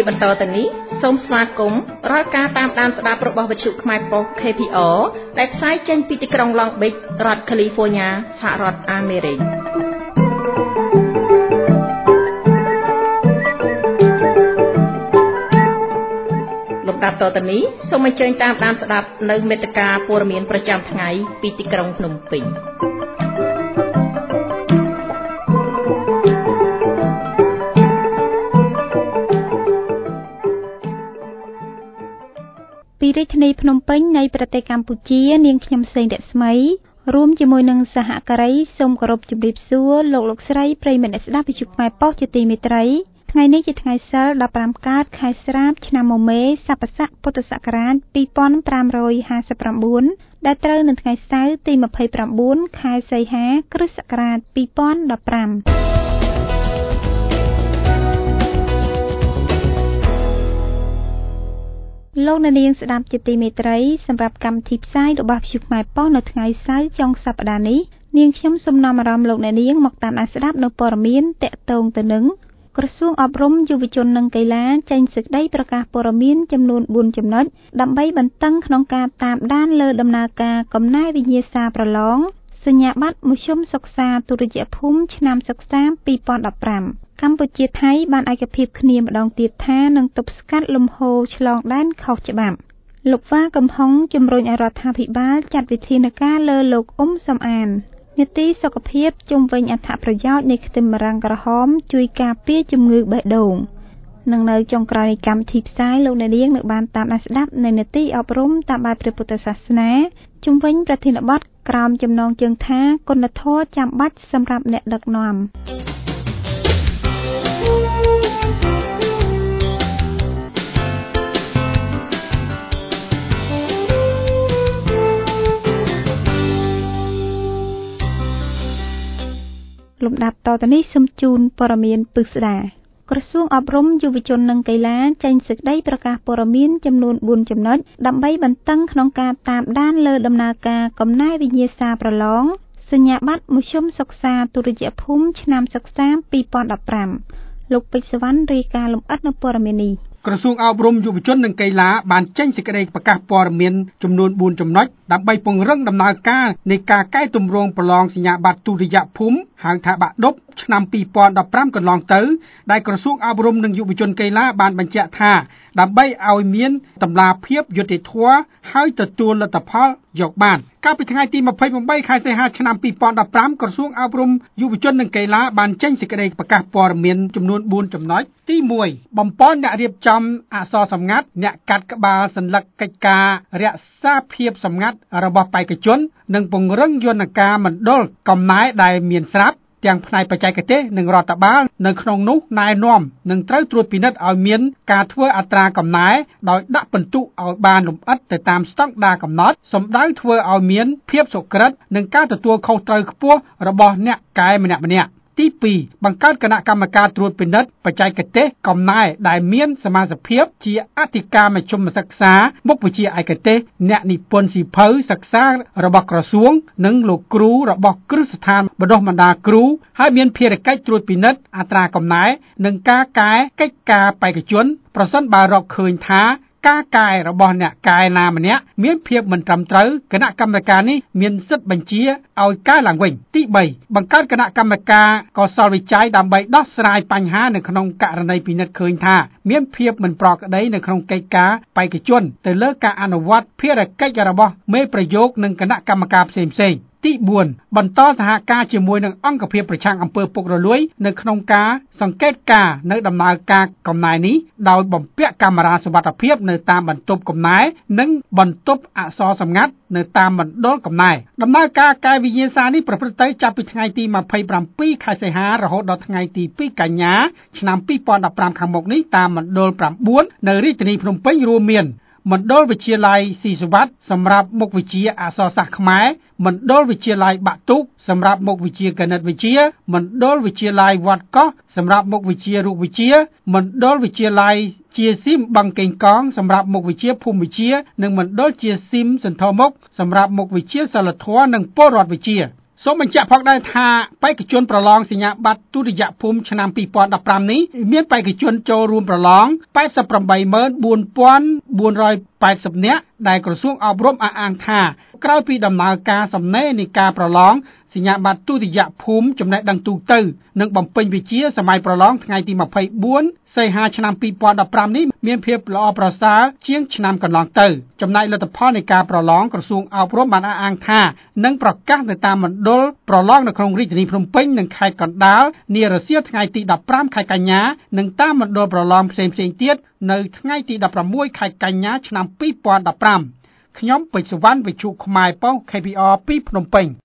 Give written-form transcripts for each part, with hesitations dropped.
បន្តទៅនេះសូមស្វាគមន៍រាល់ការតាមដានស្ដាប់របស់វិទ្យុខ្មែរប៉ុស្តិ៍ KPR ដែលផ្សាយចេញពីទីក្រុង Long Beach រដ្ឋ California សហរដ្ឋអាមេរិកលំដាប់តទៅនេះសូមអញ្ជើញតាមដានស្ដាប់នៅមេត្តាព័ត៌មានប្រចាំថ្ងៃពីទីក្រុងភ្នំពេញពីរាជធានីភ្នំពេញនៃប្រទេសកម្ពុជានាងខ្ញុំសេងរស្មីរួមជាមួយនឹងសហការីសូមគោរពជម្រាបសួរលោកស្រីប្រិយមិត្តអ្នកស្ដាប់វិទ្យុខ្មែរប៉ុស្តិ៍ជាទីមេត្រីថ្ងៃនេះជាថ្ងៃសីល15កើតខែស្រាបឆ្នាំមមែសប្បស័កពុទ្ធសករាជ2559ដែលត្រូវនៅថ្ងៃសៅរ៍ទី29ខែសីហាគ្រិស្តសករាជ2015លោកអ្នកនាងស្ដាប់ជាទីមេត្រីសម្រាប់កម្មវិធីផ្សាយរបស់វិទ្យុខ្មែរប៉ុស្តិ៍នៅថ្ងៃសៅរ៍ចុងសប្តាហ៍នេះនាងខ្ញុំសូមនាំអារម្មណ៍លោកអ្នកនាងមកតាមដានស្ដាប់នៅព័ត៌មានតាក់ទងទៅនឹងក្រសួងអប់រំយុវជននិងកីឡាចេញសេចក្តីប្រកាសព័ត៌មានចំនួន4ចំណុចដើម្បីបន្តឹងក្នុងការតាមដានលើដំណើរការកំណែវិញ្ញាសាប្រឡងសញ្ញាបត្រមធ្យមសិក្សាទុតិយភូមិឆ្នាំសិក្សា2015កម្ពុជាថៃបានឯកភាពគ្នាម្ដងទៀតថានឹងទប់ស្កាត់លំហូរឆ្លងដែនខុសច្បាប់លោកវ៉ាកំហុងជំរុញឲ្យរដ្ឋាភិបាលចាត់វិធានការលើលោកសំអាននីតិសុខភាពជុំវិញអត្ថប្រយោជន៍នៃខ្ទឹមបារាំងក្រហមជួយការពារជំងឺបេះដូងនិងនៅចុងក្រោយនៃកម្មវិធីផ្សាយលោកអ្នកនាងនឹងបានតាមដានស្ដាប់នៅនីតិអប់រំតាមបែបព្រះពុទ្ធសាសនាជុំវិញប្រធានបទក្រោមចំណងជើងថាគុណធម៌ចាំបាច់សម្រាប់អ្នកដឹកនាំលំដាប់តទៅនេះសូមជូនព័ត៌មានពិស្ដាក្រសួងអប់រំយុវជននិងកីឡាចេញសេចក្តីប្រកាសព័ត៌មានចំនួន4ចំណុចដើម្បីបន្តឹងក្នុងការតាមដានលើដំណើរការកំណែវិញ្ញាសាប្រឡងសញ្ញាបត្រមធ្យមសិក្សាទុតិយភូមិឆ្នាំសិក្សា2015លោកពេជ្រសវណ្ណរាយការណ៍លម្អិតនៅព័ត៌មាននេះក្រសួងអប់រំយុវជននិងកីឡាបានចេញសេចក្តីប្រកាសព័ត៌មានចំនួន4ចំណុចដើម្បីពង្រឹងដំណើរការនៃការកែតម្រង់ប្រឡងសញ្ញាបត្រទុតិយភូមិហៅថាបាក់ឌុបឆ្នាំ2015កន្លងទៅដែលក្រសួងអប់រំនិងយុវជនកីឡាបានបញ្ជាក់ថាដើម្បីឲ្យមានតម្លាភាពយុត្តិធម៌ហើយទទួលលទ្ធផលយកបានកាលពីថ្ងៃទី28ខែសីហាឆ្នាំ2015ក្រសួងអប់រំយុវជននិងកីឡាបានចេញសេចក្តីប្រកាសព័ត៌មានចំនួន4ចំណុចទី1បំពេញអ្នករៀបចំអក្សរសម្ងាត់អ្នកកាត់ក្បាលសញ្ញាកិច្ចការរក្សាភាពសម្ងាត់របស់បេក្ខជននិងពង្រឹងយន្តការមណ្ឌលកំណែដែលមានស្រាប់ទាំងផ្នែកបច្ចេកទេសនិងរដ្ឋបាលនៅក្នុងនោះណែនាំនឹងត្រូវត្រួតពិនិត្យឲ្យមានការធ្វើអត្រាកំណែដោយដាក់ពិន្ទុឲ្យបានលម្អិតទៅតាមស្តង់ដារកំណត់សម្ដៅធ្វើឲ្យមានភាពសុក្រិតនិងការទទួលខុសត្រូវខ្ពស់របស់អ្នកកែម្នាក់ៗទី2បង្កើតគណៈកម្មការត្រួតពិនិត្យបច្ចេកទេសកំណែដែលមានសមាជិកភាពជាអធិការមជ្ឈមសិក្សាមុខវិជ្ជាឯកទេសអ្នកនិពន្ធសៀវភៅសិក្សារបស់ក្រសួងនិងលោកគ្រូរបស់គ្រឹះស្ថានបណ្ដុះបណ្ដាលគ្រូហើយមានភារកិច្ចត្រួតពិនិត្យអត្រាកំណែនិងការកែកិច្ចការបេក្ខជនប្រសិនបើរកឃើញថាការកែរបស់អ្នកកែណាម្នាក់មានភាពមិនត្រឹមត្រូវគណៈកម្មការនេះមានសិទ្ធិបញ្ជាឲ្យកែឡើងវិញទី3បង្កើតគណៈកម្មការកសលវិច័យដើម្បីដោះស្រាយបញ្ហានៅក្នុងករណីពិនិត្យឃើញថាមានភាពមិនប្រក្រតីនៅក្នុងកិច្ចការបេក្ខជនទៅលើការអនុវត្តភារកិច្ចរបស់មេប្រយោគនិងគណៈកម្មការផ្សេងៗទី4បន្តសហការជាមួយនឹងអង្គភាពប្រឆាំងអំពើពុករលួយនៅក្នុងការសង្កេតការណ៍នៅដំណើរការកំណែនេះដោយបំពាក់កាមេរ៉ាសុវត្ថិភាពនៅតាមបន្ទប់កំណែនិងបន្ទប់អក្សរសម្ងាត់នៅតាមមណ្ឌលកំណែដំណើរការកែវិញ្ញាសានេះប្រព្រឹត្តទៅចាប់ពីថ្ងៃទី27ខែសីហារហូតដល់ថ្ងៃទី2កញ្ញាឆ្នាំ2015ខាងមុខនេះតាមមណ្ឌល9នៅរាជធានីភ្នំពេញរួមមានមណ្ឌលវិទ្យាល័យស៊ីសុវត្ថិសម្រាប់មុខវិជ្ជាអក្សរសាស្ត្រខ្មែរមណ្ឌលវិទ្យាល័យបាក់ទូកសម្រាប់មុខវិជ្ជាគណិតវិទ្យាមណ្ឌលវិទ្យាល័យវត្តកោះសម្រាប់មុខវិជ្ជារូបវិទ្យាមណ្ឌលវិទ្យាល័យជាស៊ីមបឹងកេងកងសម្រាប់មុខវិជ្ជាភូមិវិទ្យានិងមណ្ឌលជាស៊ីមសន្ធរមុខសម្រាប់មុខវិជ្ជាសិលធម៌និងពលរដ្ឋវិទ្យាសូមបញ្ជាក់ផងដែរថាបេក្ខជនប្រឡងសញ្ញាបត្រទុតិយភូមិឆ្នាំ 2015 នេះមានបេក្ខជនចូលរួមប្រឡង 884,480 នាក់ដែលក្រសួងអប់រំអះអាងថាក្រោយពីដំណើរការសំណេរនៃការប្រឡងសញ្ញាបត្រទុតិយភូមិចំណេះដឹងទូទៅនិងបំពេញវិជ្ជាសម័យប្រឡងថ្ងៃទី24 សីហាឆ្នាំ 2015 នេះមានភាពល្អប្រសើរជាងឆ្នាំកន្លងទៅចំណែកលទ្ធផលនៃការប្រឡងក្រសួងអប់រំបានអះអាងថានឹងប្រកាសទៅតាមមណ្ឌលប្រឡងនៅក្នុងរាជធានីភ្នំពេញនិងខេត្តកណ្ដាលនារសៀលថ្ងៃទី15ខែកញ្ញានិងតាមមណ្ឌលប្រឡងផ្សេងៗទៀតនៅថ្ងៃទី16ខែកញ្ញាឆ្នាំ 2015 ខ្ញុំពេជ្រសុវណ្ណវិទ្យុខ្មែរប៉ុស្តិ៍ KBR ពីភ្នំពេញ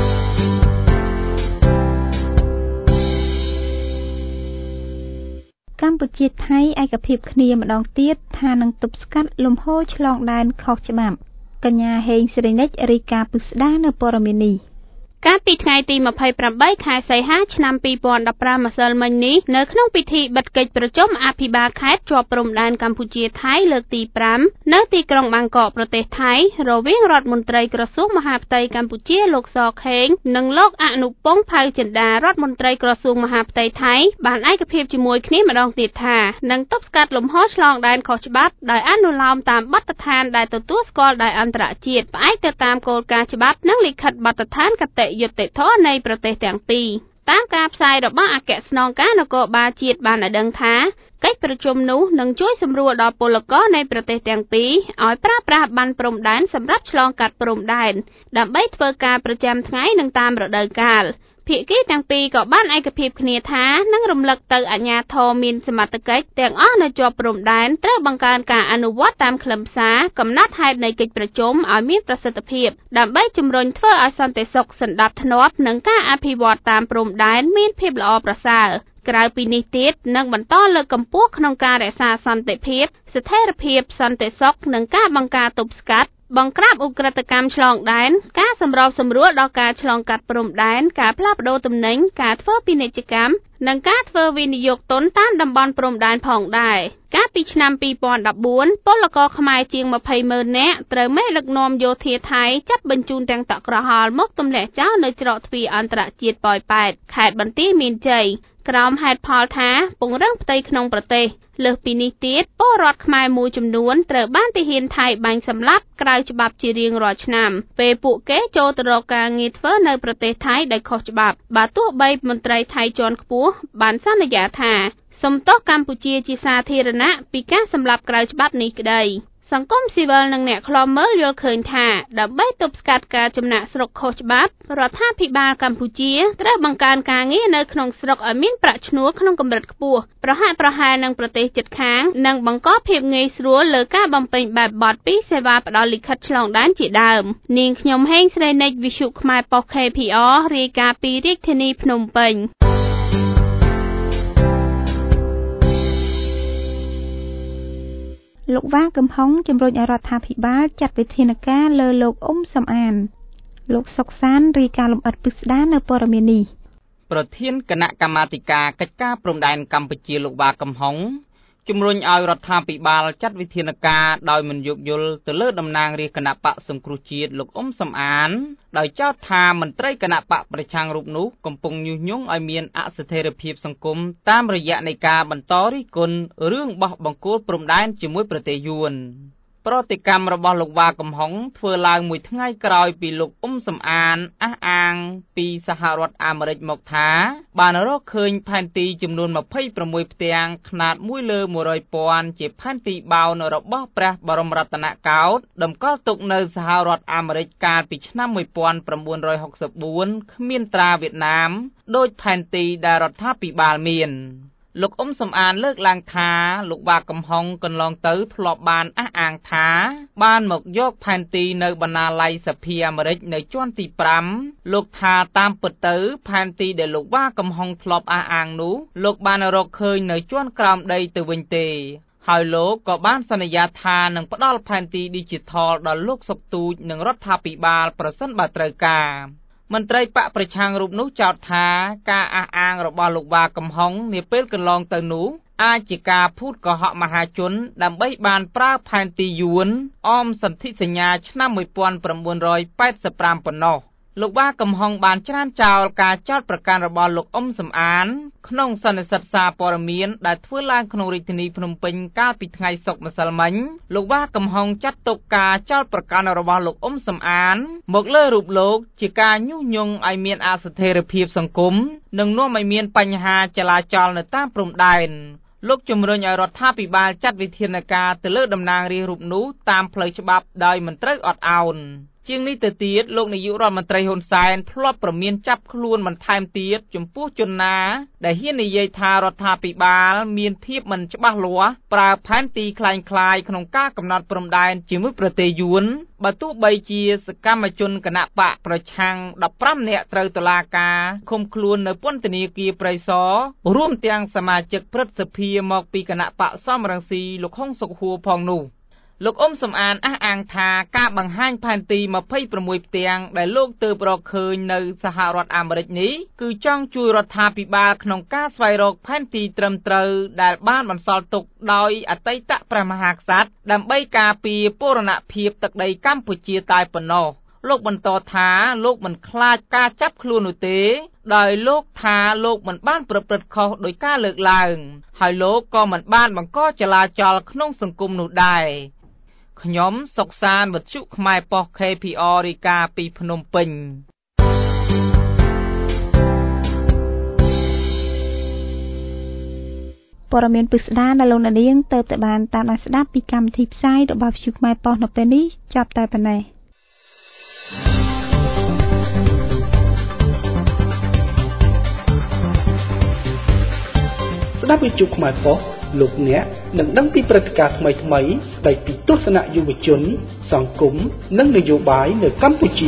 កម្ពុជាថៃឯកភាពគ្នាម្ដងទៀតថានឹងទប់ស្កាត់លំហូរឆ្លងដែនខុសច្បាប់កញ្ញាហេងសេរីនិចរាយការណ៍ពិស្ដារនៅព័ត៌មាននេះកាលពីថ្ងៃទី28ខែសីហាឆ្នាំ2015ម្សិលមិញនេះនៅក្នុងពិធីបិទកិច្ចប្រជុំអភិបាលខេត្តជាប់ព្រំដែនកម្ពុជាថៃលើកទី5នៅទីក្រុងបាងកកប្រទេសថៃរវាងរដ្ឋមន្ត្រីក្រសួងមហាផ្ទៃកម្ពុជាលោកសខេងនិងលោកអនុពងផៅចិន្តារដ្ឋមន្ត្រីក្រសួងមហាផ្ទៃថៃបានឯកភាពជាមួយគ្នាម្ដងទៀតថានឹងទប់ស្កាត់លំហូរឆ្លងដែនខុសច្បាប់ដោយអនុលោមតាមបទដ្ឋានដែលទទួលស្គាល់ដោយអន្តរជាតិផ្អែកទៅតាមគោលការណ៍ច្បាប់និងលិខិតបទដ្ឋានកតញ្ញយុត្តិធម៌នៃប្រទេសទាំងពីរតាមការផ្សាយរបស់អគ្គស្នងការនគរបាលជាតិបានឲ្យដឹងថាកិច្ចប្រជុំនោះនឹងជួយសម្រួលដល់ពលករនៃប្រទេសទាំងពីរឲ្យប្រើប្រាស់ប័ណ្ណព្រំដែនសម្រាប់ឆ្លងកាត់ព្រំដែនដើម្បីធ្វើការប្រចាំថ្ងៃនិងតាមរដូវកាលភាគីទាំងពីរក៏បានឯកភាពគ្នាថានឹងរំលឹកទៅអាជ្ញាធរមានសមត្ថកិច្ចទាំងអស់នៅជាប់ព្រំដែនត្រូវបង្កើនការអនុវត្តតាមខ្លឹមសារកំណត់ហេតុនៃកិច្ចប្រជុំឲ្យមានប្រសិទ្ធភាពដើម្បីជំរុញធ្វើឲ្យសន្តិសុខសណ្ដាប់ធ្នាប់និងការអភិវឌ្ឍតាមព្រំដែនមានភាពល្អប្រសើរក្រៅពីនេះទៀតនឹងបន្តលើកកម្ពស់ក្នុងការរក្សាសន្តិភាពស្ថិរភាពសន្តិសុខនិងការបង្ការទប់ស្កាត់បង្ក្រាបឧក្រិដ្ឋកម្មឆ្លងដែនការសម្របសម្រួលដល់ការឆ្លងកាត់ព្រំដែនការផ្លាស់ប្តូរទំនិញការធ្វើពាណិជ្ជកម្មនិងការធ្វើវិនិយោគទុនតាមតំបន់ព្រំដែនផងដែរកាលពីឆ្នាំ2014ពលករខ្មែរជាង 20,000 នាក់ត្រូវមេដឹកនាំយោធាថៃចាប់បញ្ជូនទាំងទឹកក្រហល់មកទម្លាក់ចោលនៅច្រកទ្វារអន្តរជាតិប៉ោយប៉ែតខេត្តបន្ទាយមានជ័យក្រោមហេតុផលថាពង្រឹងផ្ទៃក្នុងប្រទេសលើសពីនេះទៀតពលរដ្ឋខ្មែរមួយចំនួនត្រូវបានទាហានថៃបាញ់សម្លាប់ក្រៅច្បាប់ជារៀងរាល់ឆ្នាំពេលពួកគេចូលទៅរកការងារធ្វើនៅប្រទេសថៃដោយខុសច្បាប់បើទោះបីមន្ត្រីថៃជាន់ខ្ពស់បានសន្យាថាសុំទោសកម្ពុជាជាសាធារណៈពីការសម្លាប់ក្រៅច្បាប់នេះក្តីសង្គមស៊ីវិលនិងអ្នកឃ្លាំមើលយល់ឃើញថាដើម្បីទប់ស្កាត់ការចំណាកស្រុកខុសច្បាប់រដ្ឋាភិបាលកម្ពុជាត្រូវបង្កើនការងារនៅក្នុងស្រុកឲ្យមានប្រាក់ឈ្នួលក្នុងកម្រិតខ្ពស់ប្រហាក់ប្រហែលនឹងប្រទេសជិតខាងនិងបង្កភាពងាយស្រួលលើការបំពេញបែបបទពីសេវាផ្ដល់លិខិតឆ្លងដែនជាដើមនាងខ្ញុំហេងស្រីនិចវិទ្យុខ្មែរប៉ុស្តិ៍ KPR រាយការណ៍ពីរាជធានីភ្នំពេញលោកវ៉ាកំហុងជំរុញឲ្យរដ្ឋាភិបាលចាត់វិធានការលើលោកអ៊ុំសំអានលោកសុកសានរាយការណ៍លម្អិតពិស្ដារនៅព័ត៌មាននេះប្រធានគណៈកម្មាធិការកិច្ចការព្រំដែនកម្ពុជាលោកវ៉ាកំហុងជំរុញឲ្យរដ្ឋាភិបាលចាត់វិធានការដោយមិនយោគយល់ទៅលើតំណាងរាស្ត្រគណៈបកសង្គ្រោះជាតិលោកអ៊ុំសំអានដោយចោទថាមន្ត្រីគណៈបកប្រឆាំងរូបនោះកំពុងញុះញង់ឲ្យមានអស្ថិរភាពសង្គមតាមរយៈនៃការបន្តរិះគន់រឿងបោះបង្គោលព្រំដែនជាមួយប្រទេសយួនប្រតិកម្មរបស់លោកវ៉ាកំហុងធ្វើឡើងមួយថ្ងៃក្រោយពីលោកអ៊ុំសំអានអះអាងពីសហរដ្ឋអាមេរិកមកថាបានរកឃើញផែនទីចំនួន26ផ្ទាំងខ្នាត1លើ100,000ជាផែនទីបោនរបស់ព្រះបរមរតនកោដ្ឋតម្កល់ទុកនៅសហរដ្ឋអាមេរិកកាលពីឆ្នាំ1964គ្មានត្រាវៀតណាមដោយផែនទីដែលរដ្ឋាភិបាលមានលោកអ៊ុំសំអានលើកឡើងថាលោកវ៉ាកំហុងកន្លងទៅធ្លាប់បានអះអាងថាបានមកយកផែនទីនៅបណ្ណាល័យសភាអាមេរិកនៅជាន់ទី5លោកថាតាមពិតទៅផែនទីដែលលោកវ៉ាកំហុងធ្លាប់អះអាងនោះលោកបានរកឃើញនៅជាន់ក្រោមដីទៅវិញទេហើយលោកក៏បានសន្យាថានឹងផ្ដល់ផែនទីឌីជីថលដល់លោកសុកទូចនិងរដ្ឋាភិបាលប្រសិនបើត្រូវការមន្ត្រីបកប្រឆាំងរូបនោះចោទថាការអះអាងរបស់លោកវ៉ាកំហុងនាពេលកន្លងទៅនោះអាចជាការភូតកុហកមហាជនដើម្បីបានប្រើផែនទីយួនអមសន្ធិសញ្ញាឆ្នាំ1985ប៉ុណ្ណោះលោកបាកំហុងបានច្រានចោលការចោទប្រកាន់របស់លោកអ៊ុំសំអានក្នុងសន្និសីទសារព័ត៌មានដែលធ្វើឡើងក្នុងរាជធានីភ្នំពេញកាលពីថ្ងៃសុក្រម្សិលមិញលោកបាកំហុងចាត់ទុកការចោទប្រកាន់របស់លោកអ៊ុំសំអានមកលើរូបលោកជាការញុះញង់ឲ្យមានអស្ថិរភាពសង្គមនិងនាំឲ្យមានបញ្ហាចលាចលនៅតាមព្រំដែនលោកជំរុញឲ្យរដ្ឋាភិបាលចាត់វិធានការទៅលើតំណាងរាស្ត្ររូបនោះតាមផ្លូវច្បាប់ដោយមិនត្រូវអត់ឱនជាងនេះទៅទៀតលោកនាយករដ្ឋមន្ត្រីហ៊ុនសែនធ្លាប់ប្រមានចាប់ខ្លួនបន្ថែមទៀតចំពោះជនណាដែលហ៊ាននិយាយថារដ្ឋាភិបាលមានភាពមិនច្បាស់លាស់ប្រើផែនទីคล้ายៗក្នុងការកំណត់ព្រំដែនជាមួយប្រទេសយួនបើទោះបីជាសកម្មជនគណបកប្រឆាំង15នាក់ត្រូវតុលាការឃុំខ្លួននៅពន្ធនាគារព្រៃសររួមទាំងសមាជិកព្រឹទ្ធសភាមកពីគណបកសំរងស៊ីលោកហុងសុកហួរផងនោះលោកអ៊ុំសំអានអះអាងថាការបង្ហាញផែនទី26ផ្ទាំងដែលលោកទើបរកឃើញនៅសហរដ្ឋអាមេរិកនេះគឺចង់ជួយរដ្ឋាភិបាលក្នុងការស្វែងរកផែនទីត្រឹមត្រូវដែលបានបន្សល់ទុកដោយអតីតព្រះមហាក្សត្រដើម្បីការពារបូរណភាពទឹកដីកម្ពុជាតែប៉ុណ្ណោះលោកបន្តថាលោកមិនខ្លាចការចាប់ខ្លួននោះទេដោយលោកថាលោកមិនបានប្រព្រឹត្តខុសដោយការលើកឡើងហើយលោកក៏មិនបានបង្កចលាចលក្នុងសង្គមនោះដែរខ្ញុំសុកសានវត្ថុខ្មែរប៉ុស្តិ៍ KPR រាយការណ៍ពីភ្នំពេញព័ត៌មានពិស្ដារដែលលោកអ្នកនាងទៅបានតាមដានស្ដាប់ពីកម្មវិធីផ្សាយរបស់វិទ្យុខ្មែរប៉ុស្តិ៍នៅពេលនេះចប់តែប៉ុណ្ណេះស្ដាប់វិទ្យុខ្មែរប៉ុស្តិ៍លោកអ្នកនឹងដឹងពីព្រឹត្តិការណ៍ថ្មីៗស្ដីពីទស្សនៈយុវជនសង្គមនិងនយោបាយនៅកម្ពុជា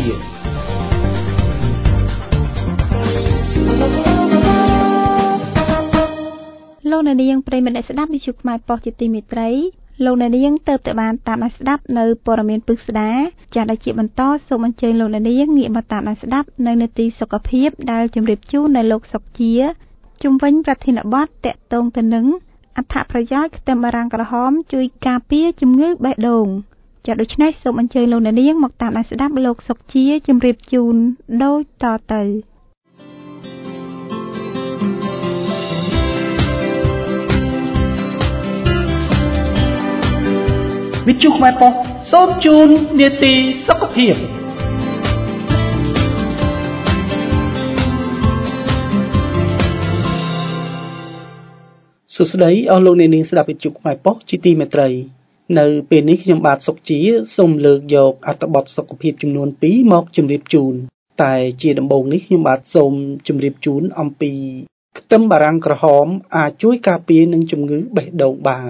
លោកអ្នកនាងប្រិយមិត្តអ្នកស្ដាប់វិទ្យុខ្មែរប៉ុស្តិ៍ជាទីមេត្រីលោកអ្នកនាងទៅបានតាមដានស្ដាប់នៅព័ត៌មានពិស្ដារចាស់ដែលជាបន្តសូមអញ្ជើញលោកអ្នកនាងងាកមកតាមដានស្ដាប់នៅនាទីសុខភាពដែលជម្រាបជូននៅលោកសុកជាជំវិញប្រធានបទតាក់ទងទៅនឹងអត្ថប្រយោជន៍ខ្ទឹមបារាំងក្រហមជួយការពារជំងឺបេះដូងចាដូច្នេះសូមអញ្ជើញលោកអ្នកនាងមកតាមដានស្ដាប់លោកសុកជាជម្រាបជូនដូចតទៅវិទ្យុខ្មែរប៉ុស្តិ៍សូមជូននាទីសុខភាពសួស្តីអស់លោកអ្នកនាងស្ដាប់វិទ្យុខ្មែរប៉ុស្តិ៍ជាទីមេត្រីនៅពេលនេះខ្ញុំបាទសុកជាសូមលើកយកអត្ថបទសុខភាពចំនួន2មកជម្រាបជូនតែជាដំបូងនេះខ្ញុំបាទសូមជម្រាបជូនអំពីខ្ទឹមបារាំងក្រហមអាចជួយការពារនឹងជំងឺបេះដូងបាន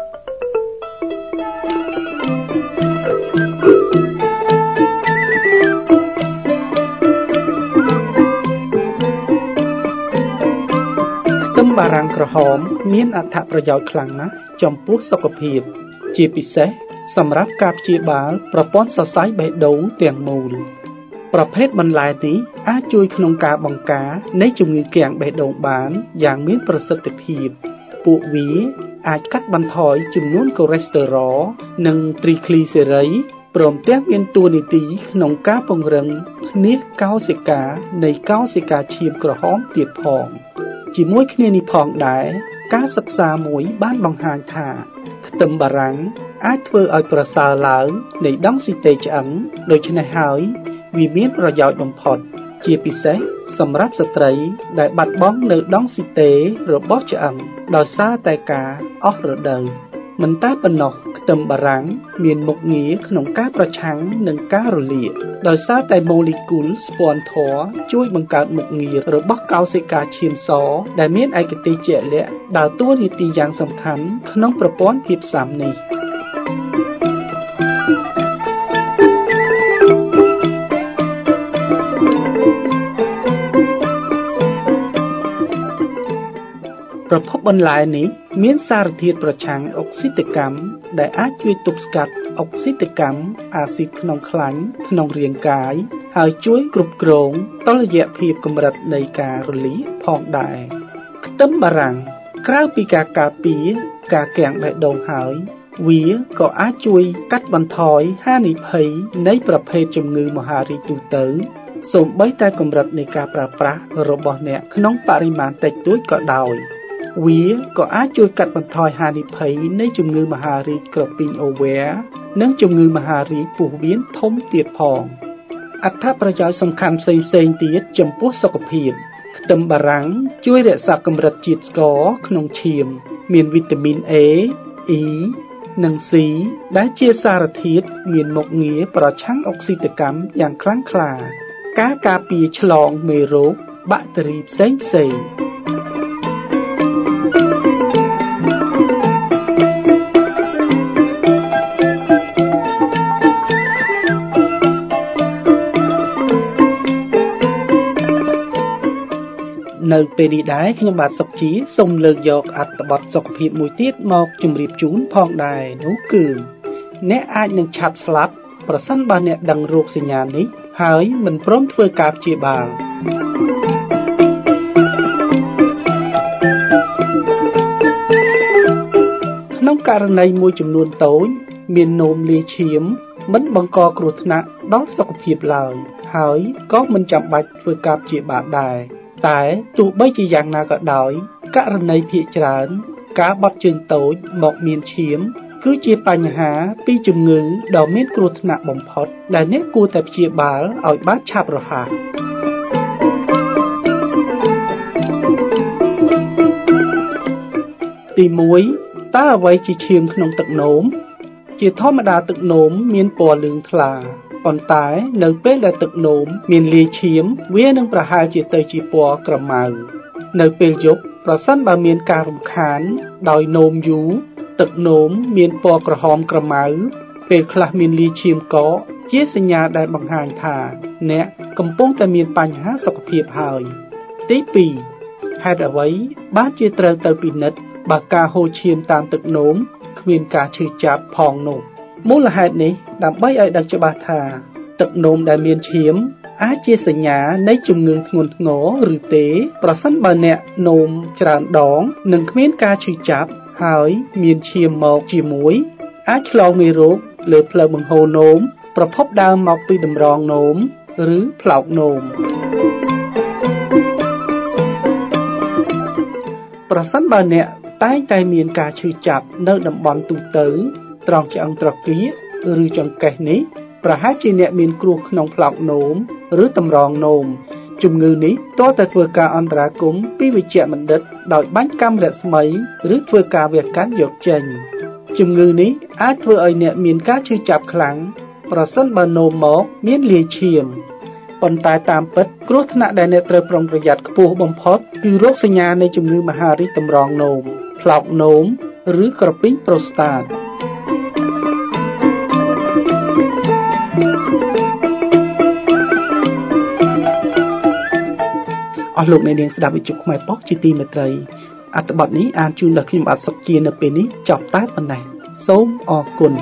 បារាំងក្រហមមានអត្ថប្រយោជន៍ខ្លាំងណាស់ចំពោះសុខភាពជាពិសេសសម្រាប់ការព្យាបាលប្រព័ន្ធសរសៃបេះដូងទាំងមូលប្រភេទបន្លែនេះអាចជួយក្នុងការបង្ការនៃជំងឺគាំងបេះដូងបានយ៉ាងមានប្រសិទ្ធភាពពួកវាអាចកាត់បន្ថយចំនួនកូលេស្តេរ៉ុលនិងទ្រីគ្លីសេរីព្រមទាំងមានតួនាទីក្នុងការពង្រឹងធ្នាស់កោសិកានៃកោសិកាឈាមក្រហមទៀតផងជាមួយគ្នានេះផងដែរការសិក្សាមួយបានបង្ហាញថាខ្ទឹមបារាំងអាចធ្វើឲ្យប្រសើរឡើងនៃដង់ស៊ីតេឆ្អឹងដូច្នេះហើយវាមានប្រយោជន៍បំផុតជាពិសេសសម្រាប់ស្ត្រីដែលបាត់បង់នៅដង់ស៊ីតេរបស់ឆ្អឹងដោយសារតែការអស់រដូវមិនតែប៉ុណ្ណោះខ្ទឹមបារាំងមានមុខងារក្នុងការប្រឆាំងនឹងការរលាកដោយសារតែម៉ូលេគុលស្ពាន់ធម៌ជួយបង្កើតមុខងាររបស់កោសិកាឈាមសដែលមានឯកទេសជាក់លាក់ដើរតួនាទីយ៉ាងសំខាន់ក្នុងប្រព័ន្ធភាពស៊ាំនេះប្រភពបន្លែនេះមានសារធាតុប្រឆាំងអុកស៊ីតកម្មដែលអាចជួយទប់ស្កាត់អុកស៊ីតកម្មអាស៊ីតក្នុងខ្លាញ់ក្នុងរាងកាយហើយជួយគ្រប់គ្រងតុល្យភាពកម្រិតនៃការរលាកផងដែរខ្ទឹមបារាំងក្រៅពីការការពារការគាំងបេះដូងហើយវាក៏អាចជួយកាត់បន្ថយហានិភ័យនៃប្រភេទជំងឺមហារីកទូទៅសូម្បីតែកម្រិតនៃការប្រើប្រាស់របស់អ្នកក្នុងបរិមាណតិចតួចក៏ដោយវាក៏អាចជួយកាត់បន្ថយហានិភ័យនៃជំងឺមហារីកក្រពីងអូវែរនិងជំងឺមហារីកពោះវៀនធំទៀតផងអត្ថប្រយោជន៍សំខាន់ផ្សេងៗទៀតចំពោះសុខភាពខ្ទឹមបារាំងជួយរក្សាកម្រិតជាតិស្ករក្នុងឈាមមានវីតាមីន A, E និង C ដែលជាសារធាតុមានមុខងារប្រឆាំងអុកស៊ីតកម្មយ៉ាងខ្លាំងក្លាការការពារឆ្លងមេរោគបាក់តេរីផ្សេងៗនៅពេលនេះដែរខ្ញុំបាទសុកជាសូមលើកយកអត្ថបទសុខភាពមួយទៀតមកជម្រាបជូនផងដែរនោះគឺអ្នកអាចនឹងឆាប់ស្លាប់ប្រសិនបើអ្នកដឹងរោគសញ្ញានេះហើយមិនព្រមធ្វើការព្យាបាលក្នុងករណីមួយចំនួនតូចមាននោមលាឈាមមិនបង្កគ្រោះថ្នាក់ដល់សុខភាពឡើយហើយក៏មិនចាំបាច់ធ្វើការព្យាបាលដែរតែទោះបីជាយ៉ាងណាក៏ដោយករណីភាគច្រើនការបត់ជើងតូចមកមានឈាមគឺជាបញ្ហាពីជំងឺដ៏មានគ្រោះថ្នាក់បំផុតដែលអ្នកគួរតែព្យាបាលឲ្យបានឆាប់រហ័សទី1តើអ្វីជាឈាមក្នុងទឹកនោមជាធម្មតាទឹកនោមមានពណ៌លឿងថ្លាប៉ុន្តែនៅពេលដែលទឹកនោមមានលាយឈាមវានឹងប្រហែលជាទៅជាពណ៌ក្រមៅនៅពេលយប់ប្រសិនបើមានការរំខានដោយនោមយូរទឹកនោមមានពណ៌ក្រហមក្រមៅពេលខ្លះមានលាយឈាមកកជាសញ្ញាដែលបង្ហាញថាអ្នកកំពុងតែមានបញ្ហាសុខភាពហើយទី2ហេតុអ្វីបានជាត្រូវទៅពិនិត្យបើការហូរឈាមតាមទឹកនោមគ្មានការឈឺចាប់ផងនោះមូលហេតុនេះដើម្បីឲ្យដឹងច្បាស់ថាទឹកនោមដែលមានឈាមអាចជាសញ្ញានៃជំងឺធ្ងន់ធ្ងរឬទេប្រសិនបើអ្នកនោមច្រើនដងនិងគ្មានការឈឺចាប់ហើយមានឈាមមកជាមួយអាចឆ្លងមេរោគលើផ្លូវបង្ហូរនោមប្រភពដើមមកពីតម្រងនោមឬផ្លោកនោមប្រសិនបើអ្នកតែងតែមានការឈឺចាប់នៅតំបន់ទូទៅត្រង់ឆ្អឹងត្រគាកឬចង្កេះនេះប្រហែលជាអ្នកមានគ្រោះក្នុងផ្លោកនោមឬតម្រងនោមជំងឺនេះទាល់តែធ្វើការអន្តរាគមន៍ពីវេជ្ជបណ្ឌិតដោយបាញ់កាំរស្មីឬធ្វើការវះកាត់យកចេញជំងឺនេះអាចធ្វើឲ្យអ្នកមានការឈឺចាប់ខ្លាំងប្រសិនបើនោមមកមានលាយឈាមប៉ុន្តែតាមពិតគ្រោះថ្នាក់ដែលអ្នកត្រូវប្រុងប្រយ័ត្នខ្ពស់បំផុតគឺរោគសញ្ញានៃជំងឺមហារីកតម្រងនោមផ្លោកនោមឬក្រពីងប្រូស្តាតអស់លោកអ្នកនាងស្ដាប់វិទ្យុខ្មែរប៉ុស្តិ៍ជាទីមេត្រីអត្ថបទនេះអានជូនដល់ខ្ញុំបាទសុកជានៅពេលនេះចប់តែប៉ុណ្ណេះសូមអរគុណ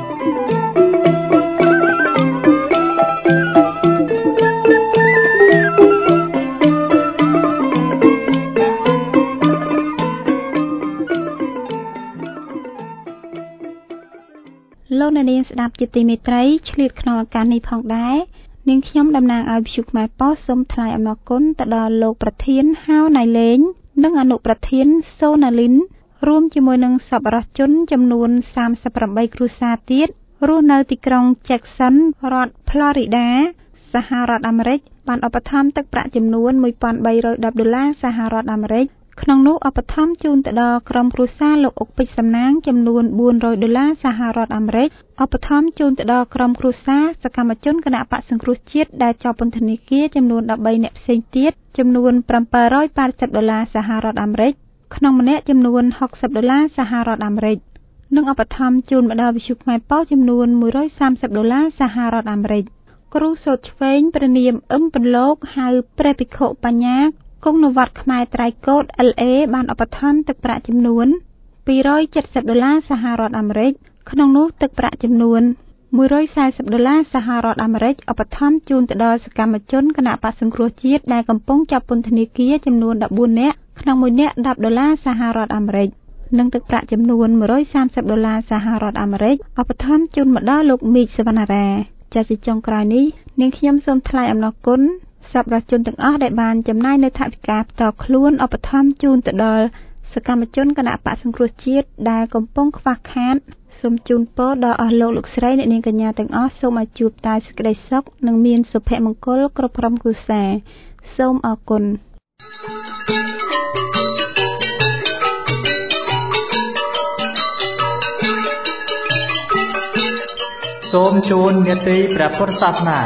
លោកអ្នកនាងស្ដាប់ជាទីមេត្រីឆ្លៀតក្នុងឱកាសនេះផងដែរនាងខ្ញុំតំណាងឲ្យវិទ្យុខ្មែរប៉ុស្តិ៍សូមថ្លែងអំណរគុណទៅដល់លោកប្រធានហៅណៃលេងនិងអនុប្រធានសូណាលីនរួមជាមួយនឹងសប្បុរសជនចំនួន38គ្រួសារទៀតរស់នៅទីក្រុង Jackson រដ្ឋ Florida សហរដ្ឋអាមេរិកបានឧបត្ថម្ភទឹកប្រាក់ចំនួន$1,310សហរដ្ឋអាមេរិកក្នុងនោះឧបត្ថម្ភជូនទៅដល់ក្រុមគ្រួសារលោកអុកពេជ្រសំណាងចំនួន$400សហរដ្ឋអាមេរិកឧបត្ថម្ភជូនទៅដល់ក្រុមគ្រួសារសកម្មជនគណបក្សសង្គ្រោះជាតិដែលជាប់ពន្ធនាគារចំនួន13នាក់ផ្សេងទៀតចំនួន$780សហរដ្ឋអាមេរិកក្នុងម្នាក់ចំនួន$60សហរដ្ឋអាមេរិកនិងឧបត្ថម្ភជូនមកដល់វិទ្យុខ្មែរប៉ុស្តិ៍ចំនួន$130សហរដ្ឋអាមេរិកគ្រូសូត្រឆ្វេងព្រះនាមអឹមពន្លកហៅព្រះភិក្ខុបញ្ញាគង់នៅវត្តខ្មែរត្រៃកោដ LA បានឧបត្ថម្ភទឹកប្រាក់ចំនួន$270សហរដ្ឋអាមេរិកក្នុងនោះទឹកប្រាក់ចំនួន$140សហរដ្ឋអាមេរិកឧបត្ថម្ភជូនទៅដល់សកម្មជនគណបក្សសង្គ្រោះជាតិដែលកំពុងជាប់ពន្ធនាគារចំនួន14នាក់ក្នុងមួយនាក់$10សហរដ្ឋអាមេរិកនិងទឹកប្រាក់ចំនួន$130សហរដ្ឋអាមេរិកឧបត្ថម្ភជូនមកដល់លោកមីកសវណ្ណារាចាជាចុងក្រោយនេះនាងខ្ញុំសូមថ្លែងអំណរគុណសប្បុរសជនទាំងអស់ដែលបានចំណាយនៅថវិកាផ្ទាល់ខ្លួនឧបត្ថម្ភជូនទៅដល់សកម្មជនគណៈបក្សសង្គ្រោះជាតិដែលកំពុងខ្វះខាតសូមជូនពរដល់អស់លោកស្រីអ្នកនាងកញ្ញាទាំងអស់សូមឲ្យជួបតែសេចក្តីសុខនិងមានសុភមង្គលគ្រប់ក្រុមគ្រួសារសូមអរគុណសូមជូននេតិព្រះពុទ្ធសាសនា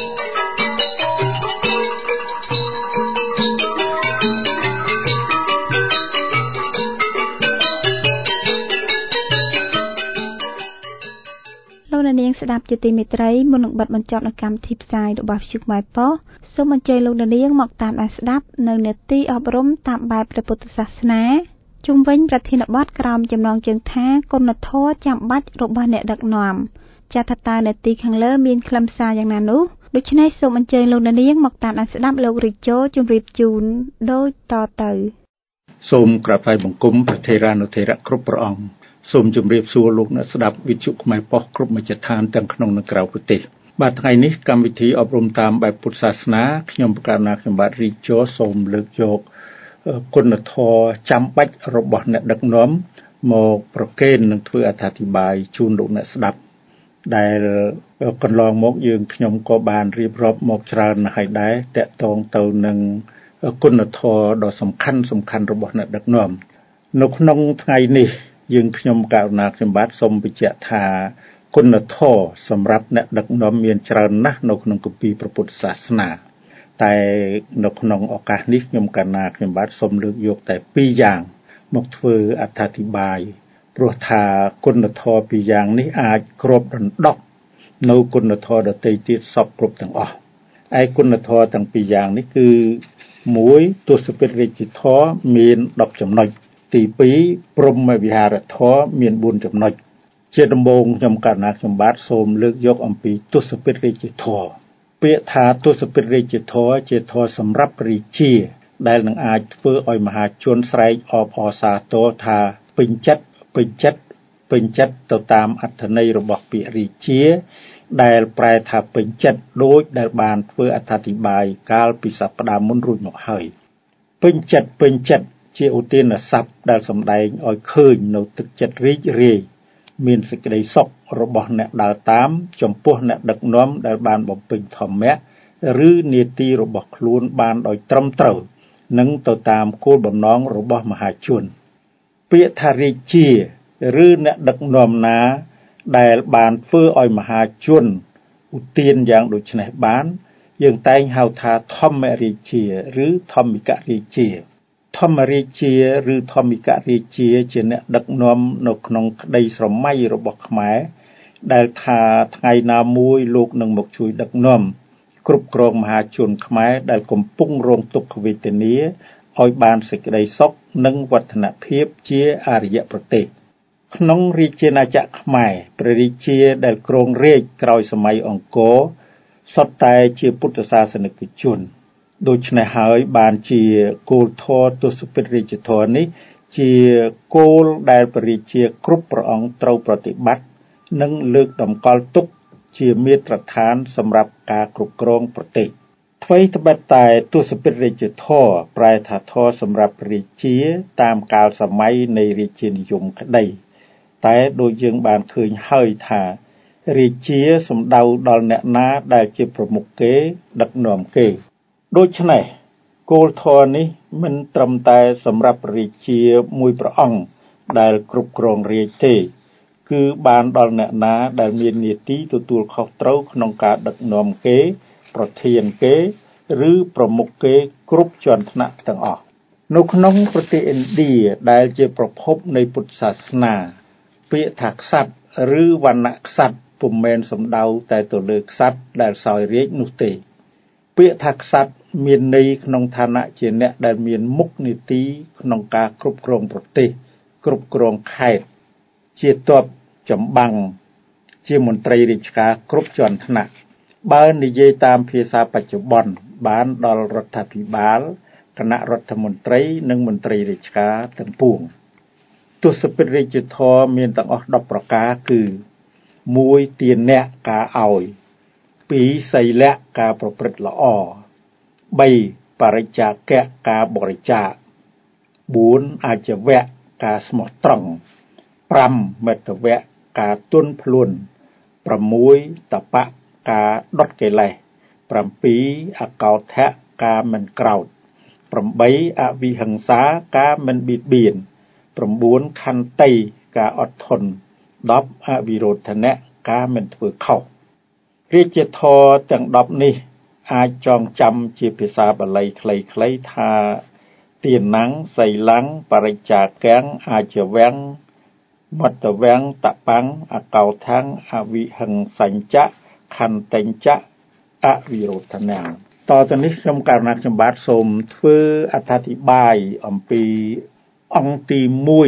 លោកអ្នកនាងស្ដាប់ជាទីមេត្រីមុននឹងបិទបញ្ចប់នៅកម្មវិធីផ្សាយរបស់វិទ្យុខ្មែរប៉ុស្តិ៍សូមអញ្ជើញលោកអ្នកនាងមកតាមដានស្ដាប់នៅនេតិអប់រំតាមបែបព្រះពុទ្ធសាសនាជុំវិញប្រធានបទក្រោមចំណងជើងថាគុណធម៌ចាំបាច់របស់អ្នកដឹកនាំចាត់ថាតើនេតិខាងលើមានខ្លឹមសារយ៉ាងណានោះដូច្នេះសូមអញ្ជើញលោកអ្នកនាងមកតាមដានស្ដាប់លោករីជូជម្រាបជូនដូចតទៅសូមក្រាបថ្វាយបង្គំព្រះថេរានុថេរៈគ្រប់ព្រះអង្គសូមជម្រាបសួរលោកអ្នកស្ដាប់វិទ្យុខ្មែរប៉ុស្តិ៍គ្រប់មជ្ឈដ្ឋានទាំងក្នុងនិងក្រៅប្រទេសបាទថ្ងៃនេះកម្មវិធីអប់រំតាមបែបពុទ្ធសាសនាខ្ញុំប្រកាសណាខ្ញុំបាទរីជូសូមលើកយកគុណធម៌ចាំបាច់របស់អ្នកដឹកនាំមកប្រកេននិងធ្វើអត្ថាធិប្បាយជូនលោកអ្នកស្ដាប់ដែលកន្លងមកយើងខ្ញុំក៏បានរៀបរាប់មកច្រើនហើយដែរតកតងទៅនឹងគុណធម៌ដ៏សំខាន់របស់អ្នកដឹកនាំនៅក្នុងថ្ងៃនេះយើងខ្ញុំករុណាខ្ញុំបាទសូមបញ្ជាក់ថាគុណធម៌សម្រាប់អ្នកដឹកនាំមានច្រើនណាស់នៅក្នុងគម្ពីរព្រះពុទ្ធសាសនាតែនៅក្នុងឱកាសនេះខ្ញុំករុណាខ្ញុំបាទសូមលើកយកតែ2យ៉ាងមកធ្វើអត្ថាធិប្បាយព្រោះថាគុណធម៌2យ៉ាងនេះអាចគ្របដណ្ដប់នៅគុណធម៌ដទៃទៀតសពគ្រប់ទាំងអស់ឯគុណធម៌ទាំង2យ៉ាងនេះគឺ1ទស្សពិតរាជធម៌មាន10ចំណុចទី2ព្រហ្មវិហារធម៌មាន4ចំណុចជាដំបូងខ្ញុំករុណាខ្ញុំបាទសូមលើកយកអំពីទស្សពិតរាជធម៌ពាក្យថាទស្សពិតរាជធម៌ជាធម៌សម្រាប់រាជាដែលនឹងអាចធ្វើឲ្យមហាជនស្រែកអបអរសាទរថាពេញចិត្តទៅតាមអត្ថន័យរបស់ពាក្យរាជាដែលប្រែថាពេញចិត្តដូចដែលបានធ្វើអត្ថាធិប្បាយកាលពីសប្តាហ៍មុនរួចមកហើយពេញចិត្តជាឧទានស័ព្ទដែលសម្ដែងឲ្យឃើញនៅទឹកចិត្តរីករាយមានសេចក្តីសុខរបស់អ្នកដើរតាមចំពោះអ្នកដឹកនាំដែលបានបំពេញធម្មៈឬនាទីរបស់ខ្លួនបានដោយត្រឹមត្រូវនិងទៅតាមគោលបំណងរបស់មហាជនពាក្យថារាជាឬអ្នកដឹកនាំណាដែលបានធ្វើឲ្យមហាជនឧទានយ៉ាងដូចនេះបានយើងតែងហៅថាធម្មរាជាឬធម្មិករាជាធម្មរាជាឬធម្មិករាជាជាអ្នកដឹកនាំនៅក្នុងក្តីស្រមៃរបស់ខ្មែរដែលថាថ្ងៃណាមួយលោកនឹងមកជួយដឹកនាំគ្រប់គ្រងមហាជនខ្មែរដែលកំពុងរងទុក្ខវេទនាឲ្យបានសេចក្តីសុខនិងវឌ្ឍនភាពជាអរិយប្រទេសក្នុងរាជាណាចក្រខ្មែរព្រះរាជាដែលគ្រងរាជ្យក្រោយសម័យអង្គរសុទ្ធតែជាពុទ្ធសាសនិកជនដូច្នេះហើយបានជាគោលធម៌ទស្សពិតរាជធម៌នេះជាគោលដែលព្រះរាជាគ្រប់ព្រះអង្គត្រូវប្រតិបត្តិនិងលើកតម្កល់ទុកជាមាត្រដ្ឋានសម្រាប់ការគ្រប់គ្រងប្រទេសថ្វីត្បិតតែទស្សពិតរាជធម៌ប្រែថាធម៌សម្រាប់រាជាតាមកាលសម័យនៃរាជានិយមក្តីតែដូចយើងបានឃើញហើយថារាជាសំដៅដល់អ្នកណាដែលជាប្រមុខគេដឹកនាំគេដូច្នេះគោលធម៌នេះមិនត្រឹមតែសម្រាប់រាជាមួយព្រះអង្គដែលគ្រប់គ្រងរាជទេគឺបានដល់អ្នកណាដែលមាននាទីទទួលខុសត្រូវក្នុងការដឹកនាំគេប្រធានគេឬប្រមុខគេគ្រប់ជាន់ថ្នាក់ទាំងអស់នៅក្នុងប្រទេសឥណ្ឌាដែលជាប្រភពនៃពុទ្ធសាសនាពាក្យថាក្សត្រឬវណ្ណៈក្សត្រពុំមែនសំដៅតែទៅលើក្សត្រដែលសោយរាជ្យនោះទេពាក្យថាក្សត្រមានន័យក្នុងឋានៈជាអ្នកដែលមានមុខនីតិក្នុងការគ្រប់គ្រងប្រទេសគ្រប់គ្រងខេត្តជាទ័ពចម្បាំងជាមន្ត្រីរាជការគ្រប់ជាន់ថ្នាក់បើនិយាយតាមភាសាបច្ចុប្បន្នបានដល់រដ្ឋាភិបាលគណៈរដ្ឋមន្ត្រីនិងមន្ត្រីរាជការទាំងពួងទស្សពិតរាជធម៌មានទាំងអស់10ប្រការគឺ1ទានអ្នកការឲ្យ2សីលៈការប្រព្រឹត្តល្អ 3. បរិច្ចាគៈការបរិច្ចាគ 4. អាជីវៈការស្មោះត្រង់ 5. មិត្តវៈការទន់ភ្លន់ 6. តបៈការដុតកិលេស 7. អកោថៈការមិនក្រោធ 8. អវិហិង្សាការមិនបៀតបៀន 9. ខន្តីការអត់ធន់ 10. អវិរោធនៈការមិនធ្វើខុស រាជធម៌ទាំង10នេះអាចចងចាំជាភាសាបាលីខ្លីៗថាទានំសីលំបរិច្ចាគំអាជីវំមត្តវំតបង្អកោថំអវិហិង្សញ្ចខន្តិញ្ចអវិរោធនំតទៅនេះខ្ញុំករណីខ្ញុំបាទសូមធ្វើអត្ថាធិប្បាយអំពីអង្គទី